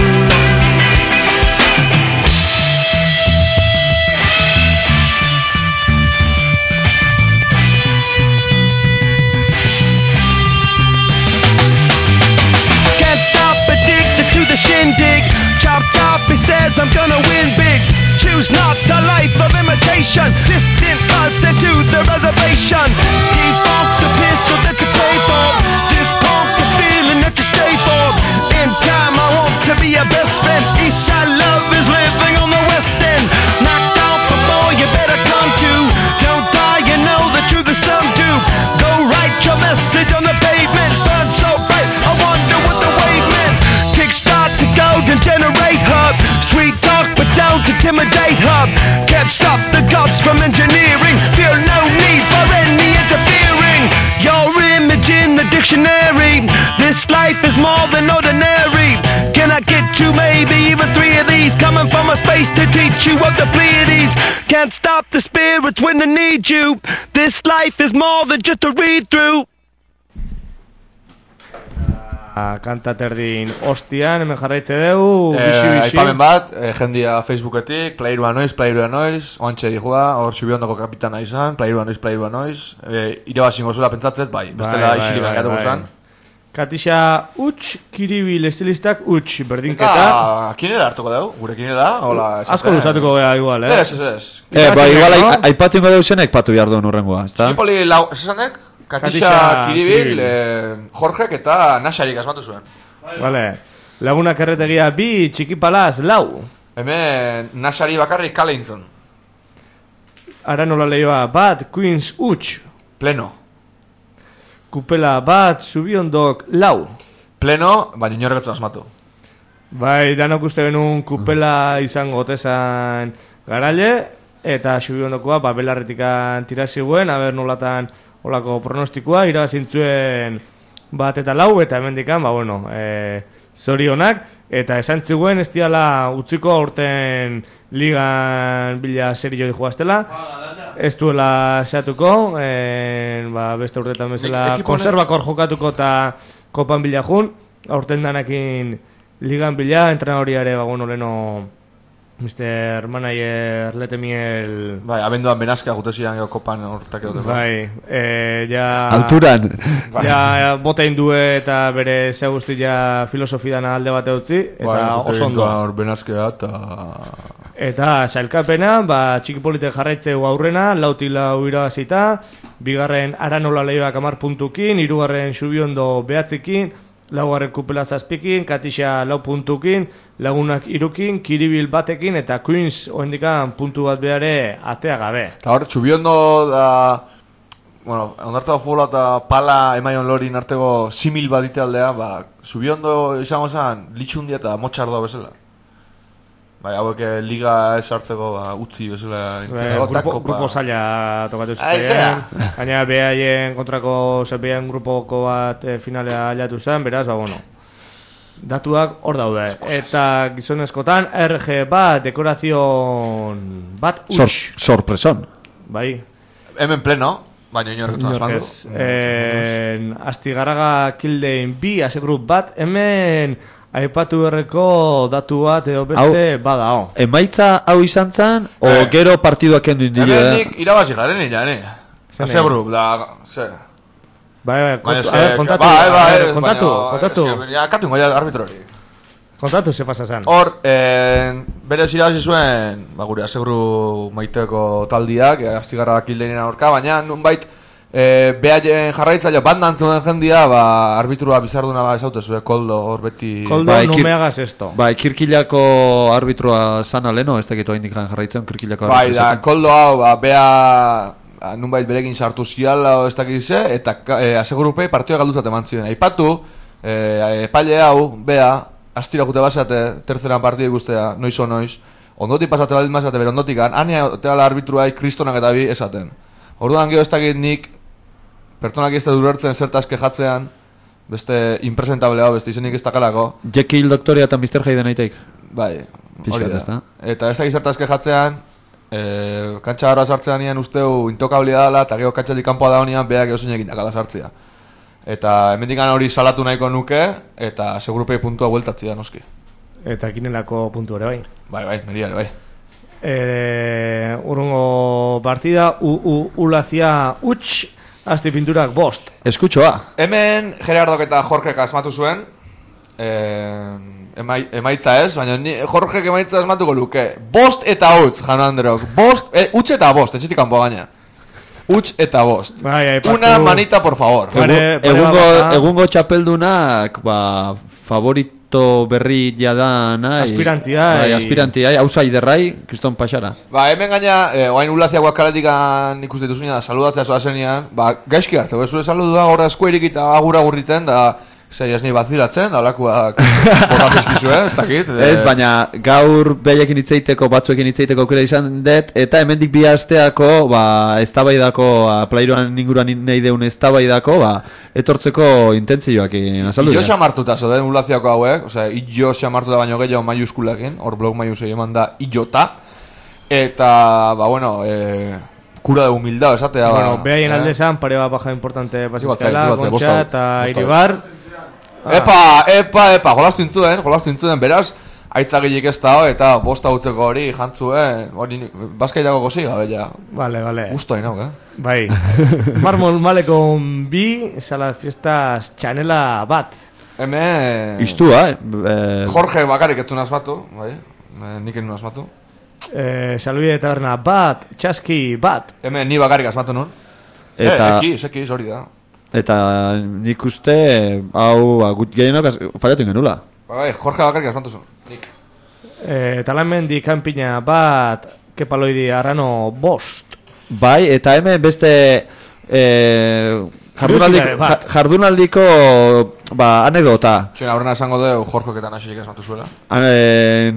Can't stop, addicted to the shindig. Chop top, he says I'm gonna win big. Choose not a life of imitation. Distant us into the reservation. Defunct the pistol that you pay for. Dispunk the feeling that you stay for. In time I want to be your best friend. Eastside love is living on the west end. Knocked out before you better come to. Don't die, you know the truth is some do. Go write your message on the pavement. Burn so bright, I wonder what the wave meant. Kickstart the golden generate hub. Sweet talk but don't intimidate hub. Can't stop the gods from engineering. Feel no need for any interfering. Your image in the dictionary. This life is more than ordinary. Can I get you maybe even three of these? Coming from a space to teach you of the Pleiades. Can't stop the spirits when they need you. This life is more than just a read through. Kanta terdin ostian, hemen jarraitze dugu, Eh, bixi-bixi. aipamen bat, eh, jendia Facebooketik, Playrua Noiz, Playrua Noiz, oantxe digua, hor subiondoko kapitana izan, Playrua Noiz, Playrua Noiz, eh, irabazingo zula pentsatzet, bai, bestela Bai, isilik bai, gaiatuko bai. zan. Katixa Uts, Kiribil estilistak Uts, berdinketa. Eta, kinela hartuko dugu, gure kinela, hola, Asko luzatuko gara igual, eh? Ez, ez, ez. Eh, ba, igual no? ai- aipatu ingo deusenek patu behar duen urrengoa, ezta? Txikipoli lau, ez esanek? Katixa, Katixa, Kiribil, Kiribil. eh, Jorgek eta Nasarik asmatu zuen. Vale. Lagunak erretegia bi, txikipalaz, lau. Hemen Nasari bakarrik kale intzun. Ara nola lehioa, bat, Queens Uts. Pleno. Kupela bat, Zubiondok, lau. Pleno, baina inorretu asmatu. Bai, danok uste benun kupela izango otezan garaile, eta Zubiondokoa, ba, belarretikan tiraziguen, haber nolatan olako pronostikoa, irabazintzuen bat eta lau, eta hemendikan, ba, bueno, e, zorionak, eta esan ziguen ez diala utziko aurten ligan bila serio di juaztela, ez duela zeatuko, e, ba, beste urtetan bezala Ekipone- konservakor jokatuko eta kopan bila jun, aurten danakin ligan bila, entrenadoriare, ba, bueno, leno mister Manager Letemiel. Bai, abenduan benazka gutesian gero kopan hortak edo. Bai, e, ja... Alturan. Ja, bota indue eta bere ze guztia filosofian alde bate utzi, eta Bai, oso ondo. hor benazkea eta... Eta sailkapena, ba, txiki polite jarraitzeu aurrena, lautik lau irabazita, bigarren Aranola Leioak amar puntukin, hirugarren Zubiondo behatzikin, laugarren Kupela zazpikin, Katixa lau puntukin, lagunak irukin, Kiribil batekin, eta Queens oendikan puntu bat behare atea gabe. Eta hor, Txubiondo da... bueno, ondartzako futbola eta pala emaion lorin artego simil bat dite aldea, ba, subiondo izango zen, litxundia eta motxardoa bezala. Bai, hauek liga esartzeko ba, utzi bezala nintzen. Bai, grupo, grupo zaila tokatu zitzaien. Gaina behaien kontrako, ze behaien grupoko bat e, finalea alatu zen, beraz, ba, bueno. Datuak hor daude. Eta gizonezkotan, R G bat, dekorazion bat utx. Sor, sorpreson. Bai. Hemen pleno, baina inorketu azpandu. Eh, Astigarraga kildein bi, ase grup bat, hemen aipatu berreko datu bat edo beste bada, oh. Emaitza hau izan zen, o eh. gero partiduak endu indile? Hemen nik irabazi garen ina, ne? Ase grup, da, ze... Bai, bai, kontu, a ver, kontatu, bai, bai, a ver, kontatu, kontatu. Ja, katu ingo ja arbitro hori. Kontatu ze pasa zen. Hor, eh, berez irabazi zuen, ba, gure aseguru maiteko taldiak, Astigarra kildeinen aurka, baina nunbait, eh, behaien jarraitzaile bat nantzuen jendia, ba, arbitrua bizarduna ba esaute zuen, Koldo, hor beti... Koldo, ba, no me hagas esto. Ba, Kirkilako arbitroa zana leno, ez dakit oindik jarraitzen, Kirkilako arbitroa. Bai, da, Koldo hau, ba, beha... Nunbait berekin sartu ziala ez dakize, eta e, asegurupei partioa galduzat eman ziren. Aipatu, e, epaile hau, bea, astira jute basate, terzeran partide guztea, noiz o noiz, ondotik pasate baldin basate, bero ondotik gan, ania teala arbitruai kristonak eta bi esaten. Orduan geho ez dakit nik, pertsonak ez da durertzen zertaz kejatzean, beste impresentable hau, beste izenik ez dakalako. Jekyll Doktoria eta mister Hyde naiteik? Bai, hori da. Eta ez dakit zertaz kejatzean, E, kantxa gara sartzean nien usteu intokablia dela eta geho kantxatik kanpoa da honean beak edo zeinekin dakala sartzea. Eta hemendikan hori salatu nahiko nuke eta segurupei puntua bueltatzea noski. Eta kinelako puntu ere bai. Bai, bai, media ere bai. E, urrungo partida, u, u, ulazia utx, asti pinturak bost. Eskutxoa. Hemen Gerardok eta Jorgek asmatu zuen. E, Emai, emaitza ez, baina ni Jorgek emaitza esmatuko luke. Bost eta utz, Jan Andreok. Bost, e, utz eta bost, etxetik kanpo gaina. Utz eta bost. Bai, aipatu... Una manita, por favor. Pare, pare egungo, egungo txapeldunak, ba, favorito berri jadana. Aspirantia. Bai, aspirantia, outsiderrai, Kriston Paxara. Ba, hemen gaina, eh, oain ulazia guakaletikan ikuste dituzunia, saludatzea zoa zenian, ba, gaizki hartzeko, ez zure saludua gorra eskuerik eta agura gurriten, da... Zei, ez nahi bazilatzen, alakuak botazizkizu, eh, ez dakit. Ez, baina gaur behaiekin hitzeiteko, batzuekin hitzeiteko aukera izan dut, eta hemendik bi asteako, ba, eztabaidako, plairoan inguruan nahi deun eztabaidako, ba, etortzeko intentzioak azaldu dira. Io xamartuta, zoden ulaziako hauek, osea, io xamartuta baino gehiago maiuskulakin, hor blog maiusei eman da iota, eta, ba, bueno, eh... Cura de humildad, esatea. Bueno, behaien alde zan, pare bat baja importante pasizkala, Gontxa eta Iribar. Ah. Epa, epa, epa, jolaztu intzuden, jolaztu intzuden, beraz, aitzagilik ez da, eta bosta utzeko hori jantzuen, hori bazkaitako gozi gabe, ja. Vale, vale. Gusto hain hau, eh? Bai. Marmol Malekon bi, sala fiestas txanela bat. Hemen... Iztua, eh? Jorge bakarik ez du nazmatu, bai, nik egin nazmatu. Eh, Salbide Taberna bat, Txaski bat. Hemen ni bakarik asmatu nun. Eta... Eh, ekiz, ekiz, hori da. Eta nik uste, hau, gehienok fallatu ingenula. Bai, Jorge bakarik asmatu zuen, nik. Eh, Talamendi kanpina bat, Kepaloidi Arrano bost. Bai, eta hemen beste... Eh, jardunaldiko, jardunaldiko ba, anekdota. Txena, horrena esango deu, Jorge eta nasirik asmatu zuela. Eh,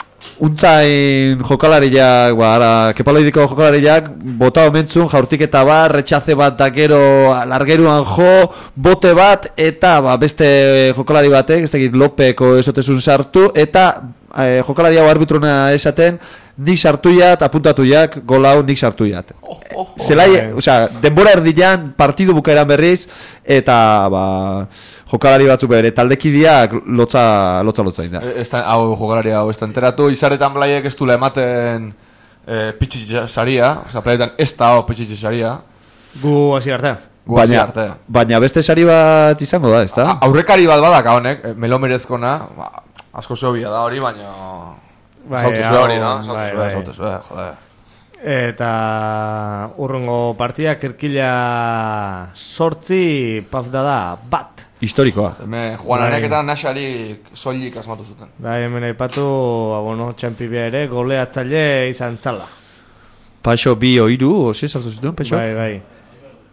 Untzain jokalariak, ba, ara, Kepaloidiko jokalariak bota omentzun jaurtiketa bat, retxaze bat da gero largeruan jo, bote bat, eta ba, beste jokalari batek, ez dakit Lopeko esotezun sartu, eta eh, jokalari hau arbitrona esaten, nik sartuiat, apuntatuiak, gol hau nik sartuiat. Oh, oh, oh, Zelai, oh, osea, denbora erdian, partidu bukaeran berriz, eta ba, jokalari batzu bere, taldekideak lotza, lotza lotza inda. Ez da, hau jokalari hau, ez da enteratu, izaretan blaiek ez duela ematen e, pitxitxe saria, oza, playetan ez da hau pitxitxe saria. Gu hasi arte. Gu hasi arte. Baina beste sari bat izango da, ez da? Aurrekari bat badak honek, melo merezkona, ba, asko zeobia da hori, baina... Bai, sautu zue hori, no? Sautu bai, zue, bai. sautu zue, joder. Eta urrengo partia Kirkila sortzi, Pafda da bat. Historikoa. Hemen Juananek eta Naxarik soilik asmatu zuten. Bai, hemen aipatu, bueno, txampibia ere, goleatzaile izan txala. Paixo bi oiru, osi sartu zuten, Paixo? Bai, bai.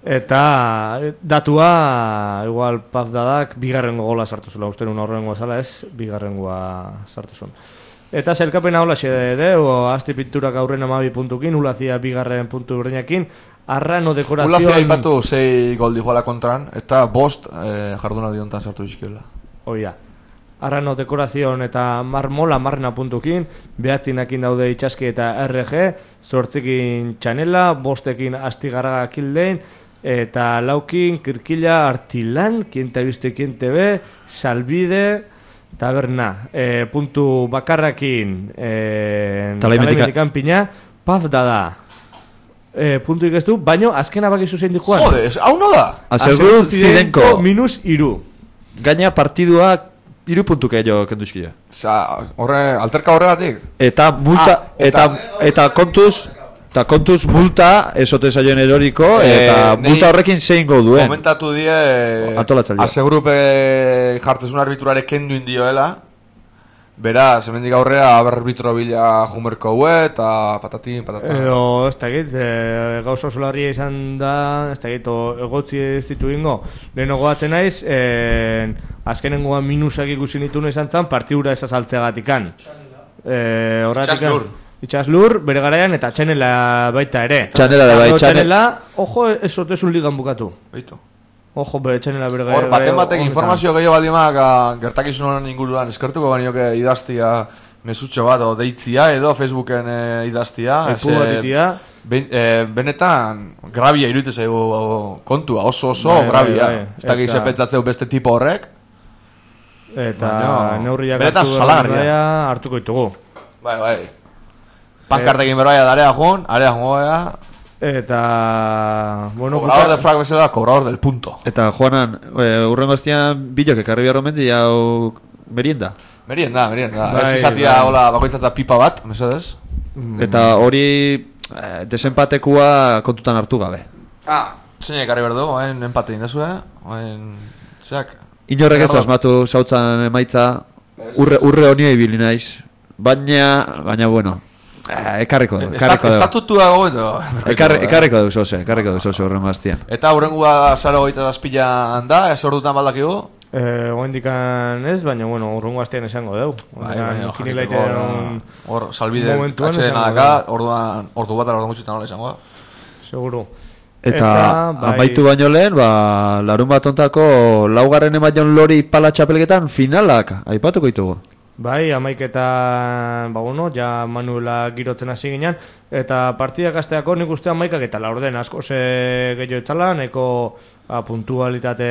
Eta datua, igual Paf Dadak, bigarrengo gola sartu zula, uste nun aurrengoa zala ez, bigarrengoa sartu zuen. Eta zelkapena hola xe deu, asti pinturak aurren amabi puntukin, ulazia bigarren puntu berdinekin, arrano dekorazioan... Ulazia ipatu sei gol dijoala kontran, eta bost eh, jarduna diontan sartu izkiela. Oia. Arrano dekorazioan eta marmola marna puntukin, behatzinakin daude itxaski eta R G, zortzekin txanela, bostekin astigarraga kildein, eta laukin kirkila artilan, kiente biste kiente be, salbide, taberna, e, puntu bakarrakin, e, talaimetikan pina, Paf Dada. E, puntu ikestu, baino azkena bakizu zein di joan. Jode, hau no da? Asegur zidenko. Minus iru. Gaina partiduak iru puntu keio kenduzkia. Osa, horre, alterka horregatik? Eta multa, ah, eta, eta, eta kontuz, eta kontuz multa esote zaioen eroriko, eh, eta multa horrekin zein duen. Komentatu die, Antolatzailea. Asegrupe jartzezun arbitrare kendu indioela, beraz, hemendik aurrera arbitro bila jumerko hue, eta patatin, patatin. Edo, ez dakit, e, gauza osolarria izan da, ez dakit, egotzi ez ditu ingo. Leheno goatzen naiz, e, azkenengoan minusak ikusi nituen izan zan, partidura ez azaltzegatikan. E, Itxaslur. Itxaslur, bere garaian, eta txanela baita ere. Txanela da bai, txanela, ojo, ez otezun ligan bukatu. Beitu. Ojo, bere txanela bere garaian. Hor, baten batek informazio gehiago baldimak gertakizun honen inguruan eskertuko banioke idaztia mesutxo bat, o deitzia edo Facebooken e, idaztia. Epu bat itia. Ben, e, benetan, grabia iruditu zaigu kontua, oso oso bai, grabia. Bai, bai. Ez dakit sepentzatzeu beste tipo horrek. Eta neurriak hartuko ditugu. Bai, bai. Pankartekin berbaia darea joan, area joan, eta... Bueno, cobrador de frag bezala, cobrador del punto. Eta Juanan, e, urrengo aztian bilok ekarri behar omendi hau merienda? Merienda, merienda. Ez izatia hola bakoitzatza pipa bat, mesedez. Mm. Eta hori e, desenpatekua kontutan hartu gabe. Ah, zein ekarri behar du, hain empate indezue, hain... Zeak... Inorrek ez du asmatu zautzan emaitza, urre, urre honia ibili naiz, baina, baina bueno... Eh, ekarriko du, ekarriko du. Estatutua goeto. Ekarriko du zoze, ekarriko du zoze horren maztian. Eta horrengua zaro goita zazpila handa, ez ordutan baldakigu? Eh, oendikan ez, baina bueno, horrengo aztean esango deu. Bai, bai, jarriko hor, salbide, atxeden adaka, orduan, ordu bat, ordu gutxitan hola izango da. Seguro. Eta, bai... amaitu baino lehen, ba, larun bat ontako laugarren emaion lori pala txapelketan finalak, aipatuko ditugu. Bai, amaiketan, ba bueno, ja Manuela girotzen hasi ginen, eta partidak asteako nik uste amaikak eta laurden asko ze gehiago etzala, neko a, puntualitate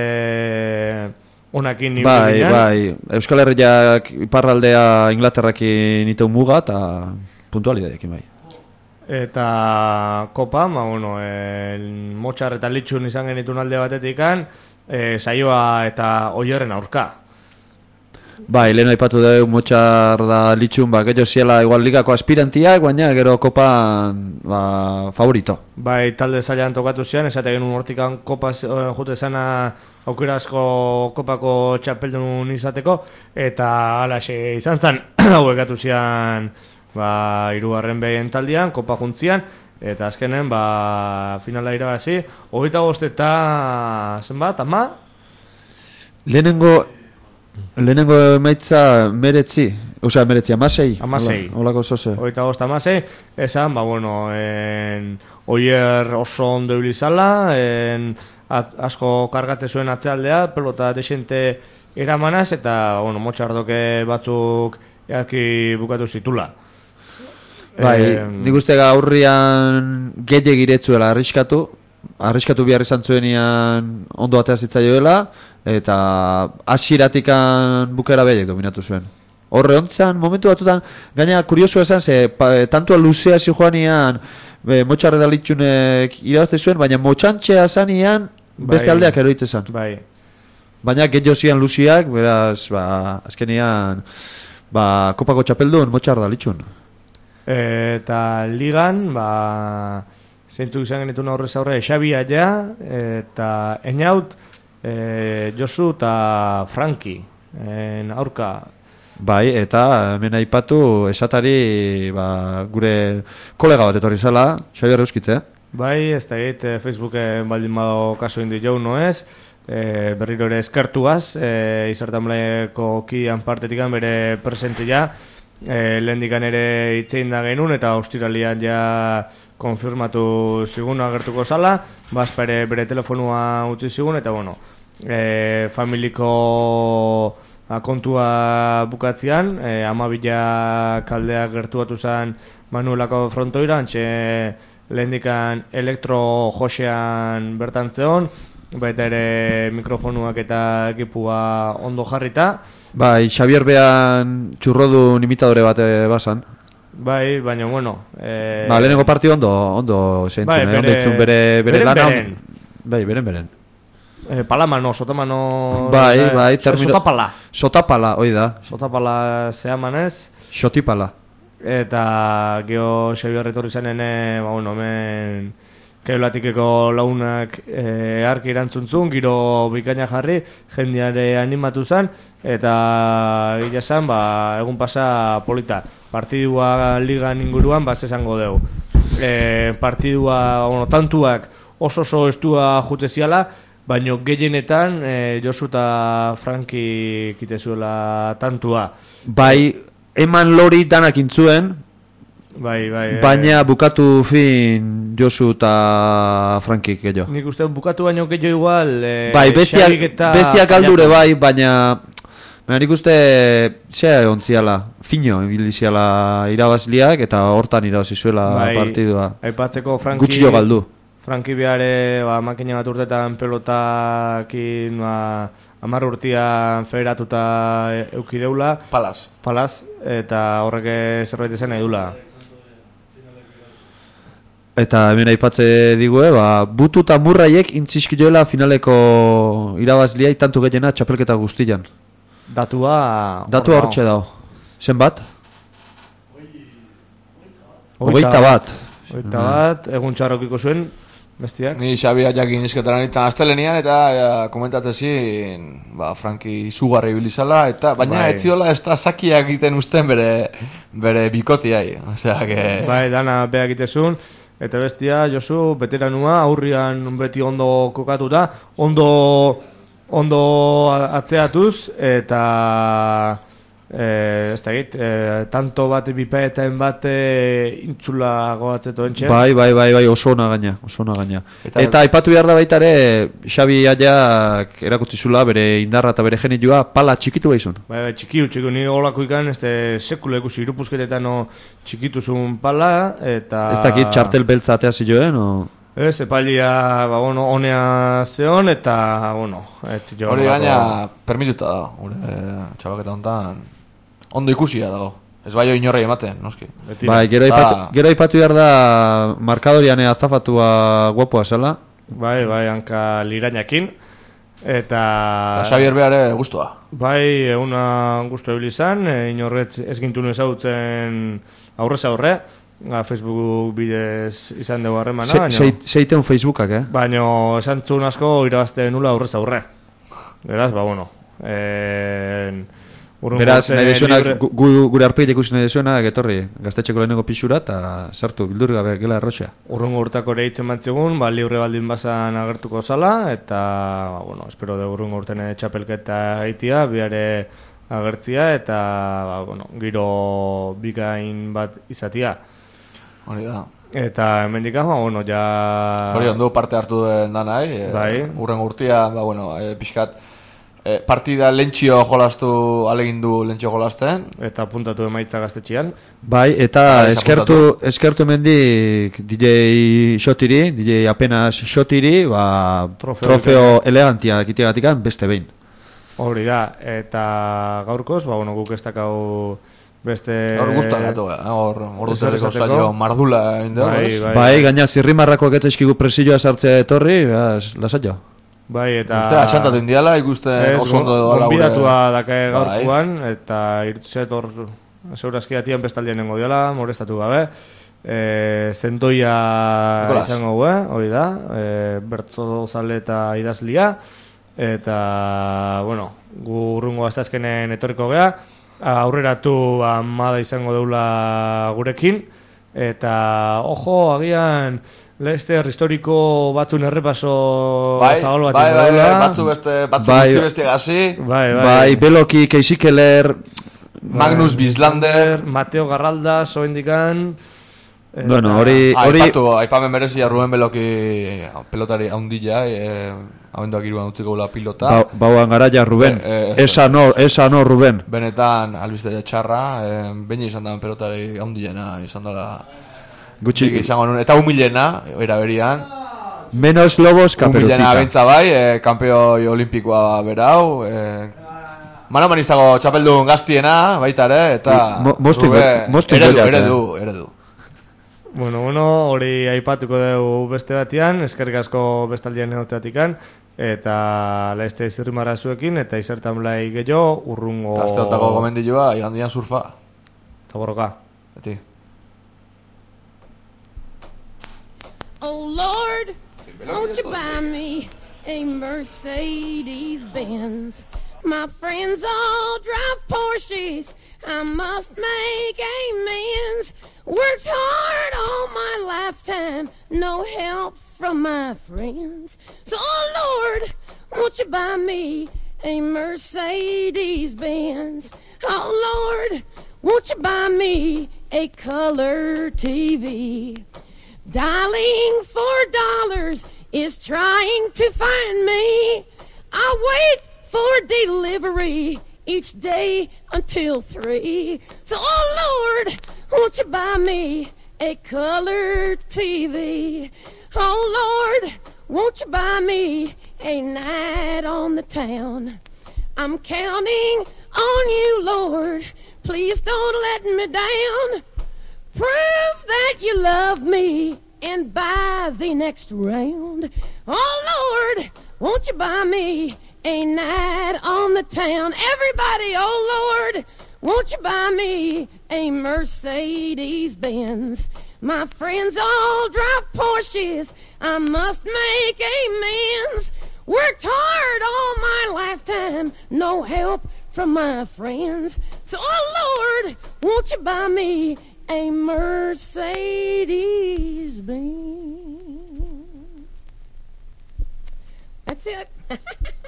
onakin nibili bai, ginen. Bai, Euskal Herriak iparraldea Inglaterrakin iteu muga eta puntualitateekin bai. Eta kopa, ba bueno, el Motxar eta Litxun izan genitun alde batetikan, e, saioa eta Oierren aurka. Bai, lehen aipatu dugu Motxar da Litxun, ba, gehiago ziela igual ligako aspirantiak, baina gero kopan ba, favorito. Bai, talde zailan tokatu zian, esate genuen hortikan kopa uh, jute zana aukerazko kopako txapeldun izateko, eta alaxe izan zen, hau egatu zian ba, irugarren behien taldean, kopa juntzian, eta azkenen ba, finala irabazi, hogeita bost eta zenbat, ama? Lehenengo... Lehenengo emaitza meretzi, osea meretzi, amasei. Amasei. Olako zoze. Oita bost amasei, esan, ba bueno, en, oier oso ondo ibilizala, en, at, asko kargatze zuen atzealdea, pelota desente eramanaz, eta, bueno, motxardoke batzuk eaki bukatu zitula. Bai, eh, nik uste gaurrian gehiek iretzuela arriskatu, arriskatu behar izan zuenian ondo atea zitzaioela, eta hasieratikan bukera behiek dominatu zuen. Horre ontzan, momentu batutan, gaina kuriosu esan, ze pa, tantua luzea zi joanian, Motxarre da Litxunek irabazte zuen, baina motxantxea zanian beste bai, aldeak eroite zan. Bai. Baina gehiago zian luziak, beraz, ba, azkenian, ba, kopako txapeldun Motxarre da Litxun. Eta ligan, ba... zeintzuk izan genituen aurrez aurre, Xabia ja, eta Einaut, e, Josu eta Franki, en aurka. Bai, eta hemen aipatu esatari ba, gure kolega bat etorri zela, Xabier Euskitze. Bai, ez da egit, Facebooken baldin bado kaso indi jau noez, e, berriro ere eskertuaz, e, izartamlaeko kian partetikan bere presentzia, e, lehendikan ere itzein da genuen, eta ostiralian ja konfirmatu zigun agertuko zala, bazpa ere bere telefonua utzi zigun, eta bueno, e, familiko kontua bukatzean, e, amabila kaldeak gertuatu zen Manuelako frontoira, antxe lehendikan elektro josean bertan zeon, baita ere mikrofonuak eta ekipua ondo jarrita. Bai, Xavier behan txurrodun imitadore bat basan. Bai, baina bueno... E... Ba, lehenengo partio ondo, ondo zeintzun, bai, eh? bere, Ondo itzun bere, bere beren, lana. beren. Bai, beren, beren. E, palamano, sotamano... Bai, bai, termino... Sotapala. Sotapala, hoi da. Sotapala zehamanez. Xotipala. Eta geho Xabier etorri zenene, ba, bueno, hemen Keiolatikeko launak e, arki erantzuntzun, giro bikaina jarri, jendeare animatu zen, eta gila zen, ba, egun pasa polita. Partidua ligan inguruan, ba, esango dugu. E, partidua, bueno, tantuak oso oso estua jute ziala, baina gehienetan e, Josu eta Franki kitezuela tantua. Bai, eman lori danak intzuen, bai, bai, baina e... bukatu fin Josu eta Frankik gehiago. Nik uste bukatu baino gehiago igual... E, bai, bestiak, bestiak aldure bai, baina... Baina nik uste zea egon ziala, fino ibiliziala irabazliak eta hortan irabazizuela bai, partidua. Aipatzeko Franki... Gutxio galdu. Franki behare, ba, makina bat urtetan pelotakin, ba, amar urtean federatuta eukideula. Palaz. Palaz, eta horrek zerbait izan nahi dula. Eta hemen aipatze digue, ba, butu eta murraiek intziskioela finaleko irabazliai tantu gehiena txapelketa guztian. Datua... Datua hortxe dago. Zenbat? Hogeita bat. Hogeita bat, egun txarrokiko zuen, bestiak. Ni Xabia jakin izketara nintzen astelenian eta ja, komentatzezin, ba, Franki izugarri bilizala, eta baina bai, etziola ez da sakiak egiten usten bere, bere bikotiai. Osea, que... Bai, dana beha egitezun, eta bestia, Josu, veteranua, aurrian beti ondo kokatuta, ondo... ondo atzeatuz, eta e, ez da egit, e, tanto bat bipaetan bat intzula goatzeto entxe. Bai, bai, bai, bai, oso ona gaina, oso ona gaina. Eta, eta aipatu behar da baita ere, Xabi Aiak erakutsi zula, bere indarra eta bere genitua pala txikitu behizun. Bai, bai, txikiu, txikiu, ni olako ikan, ez de sekule ikusi, irupuzketetan no, txikitu zuen pala, eta... Ez dakit txartel beltza atea zioen, o... Ez, epailia, ba, bueno, honea zeon, eta, bueno, ez jo... Hori gaina, permituta da, gure txabaketa honetan, ondo ikusia dago. Ez bai inorrei ematen, noski. Beti, bai, gero aipatu, gero aipatu behar da, markadorian azafatua guapoa zela. Bai, bai, hanka lirainakin, eta... Eta Xabier behar guztua. Bai, eguna guztu ebili izan, e, inorretz ez gintun ezagutzen aurrez aurre, Facebook bidez izan dugu harremana. Seiten Facebookak, eh? Baina esan zuen asko irabazte nula aurrez aurre. Beraz, ba, bueno. En, Beraz, nahi dezuena, libre... gu, gu, gure arpeite ikusi nahi dezuena, getorri, gaztetxeko lehenengo pixura, eta sartu, bildur gabe, gela errotxea. Urrungo urtako ere hitzen bantzigun, ba, libre baldin bazan agertuko zala, eta, ba, bueno, espero de urrungo urtene txapelketa haitia, biare agertzia, eta, ba, bueno, giro bikain bat izatia. Hori da. Eta hemendik ama, bueno, ja... Zori, ondo parte hartu den danai, e, bai. Urrengo urtia, ba, bueno, e, pixkat, e, partida lentxio jolastu, alegin du lentxio jolasten. Eta puntatu emaitza gaztetxian. Bai, eta bai, eskertu, eskertu mendik D J Xotiri, D J apenas Xotiri, ba, trofeo, trofeo elegantia ekiteagatikan beste behin. Hori da, eta gaurkoz, ba, bueno, guk ez dakau... Beste... Hor guztua gatu, hor duteko zailo mardula indeo. Bai, bai, bai, gaina zirrimarrako getezkigu presioa sartzea etorri, lasaio. Bai, eta... Zera, txantatu indiala, ikusten oso ondo edo ala gure... Gonbidatua dake gaurkoan, bai. Eta irtzet hor segurazki atian bestaldien nengo diala, morestatu gabe. E, zendoia Nikolas. Izango gue, hori da, e, bertzo zale eta idazlia. Eta, bueno, gu urrungo azazkenen etorriko gea. Aurreratu amada izango deula gurekin, eta ojo, agian Leicester historiko batzun errepaso Bai, zabal bat bai, bai, ingo bai, dula. batzu beste, batzu Bai. gutxi beste gazi. Bai, bai. Bai, Beloki, Casey Keller, Magnus Bislander. Mateo Garralda, soendikan. bueno, hori... Ah, hori aipatu, aipamen berezia Ruben Beloki pelotari haundila, eh, abenduak iruan utziko gula pilota. ba, bauan garaia, Ruben. Eh, eh, esa no, esa no, Ruben. Benetan, albiste txarra, eh, behin izan da pelotari haundilena, izan dela... Gutxi, izango nuen, eta humilena, era berian. menos lobos Humilena kaperucita. bentsa bai, eh, kampeoi olimpikoa berau, eh, manomaniztago txapeldun gaztiena, baita ere, eta... Mo- moztu Ruben, ingo- moztu eredu, ingoiak, eh. eredu, eredu. Bueno, bueno, hori aipatuko dugu beste batian, eskerrik asko bestaldian egoteatikan, eta laizte zirrimara zuekin, eta izertan blai gehiago, urrungo... Asteotako gomendioa, igandian surfa. Eta borroka. Beti. Oh Lord, won't you buy me a Mercedes-Benz? My friends all drive Porsches, I must make amends. Worked hard all my lifetime, no help from my friends. So oh Lord, won't you buy me a Mercedes-Benz? Oh Lord, won't you buy me a color T V? Dialing for dollars is trying to find me. I wait for delivery each day until three. So, oh Lord, won't you buy me a color T V? Oh Lord, won't you buy me a night on the town? I'm counting on you, Lord. Please don't let me down. Prove that you love me and buy the next round. Oh Lord, won't you buy me a night on the town? Everybody, oh Lord, won't you buy me a Mercedes-Benz? My friends all drive Porsches, I must make amends. Worked hard all my lifetime, no help from my friends. So, oh Lord, won't you buy me a Mercedes-Benz? That's it.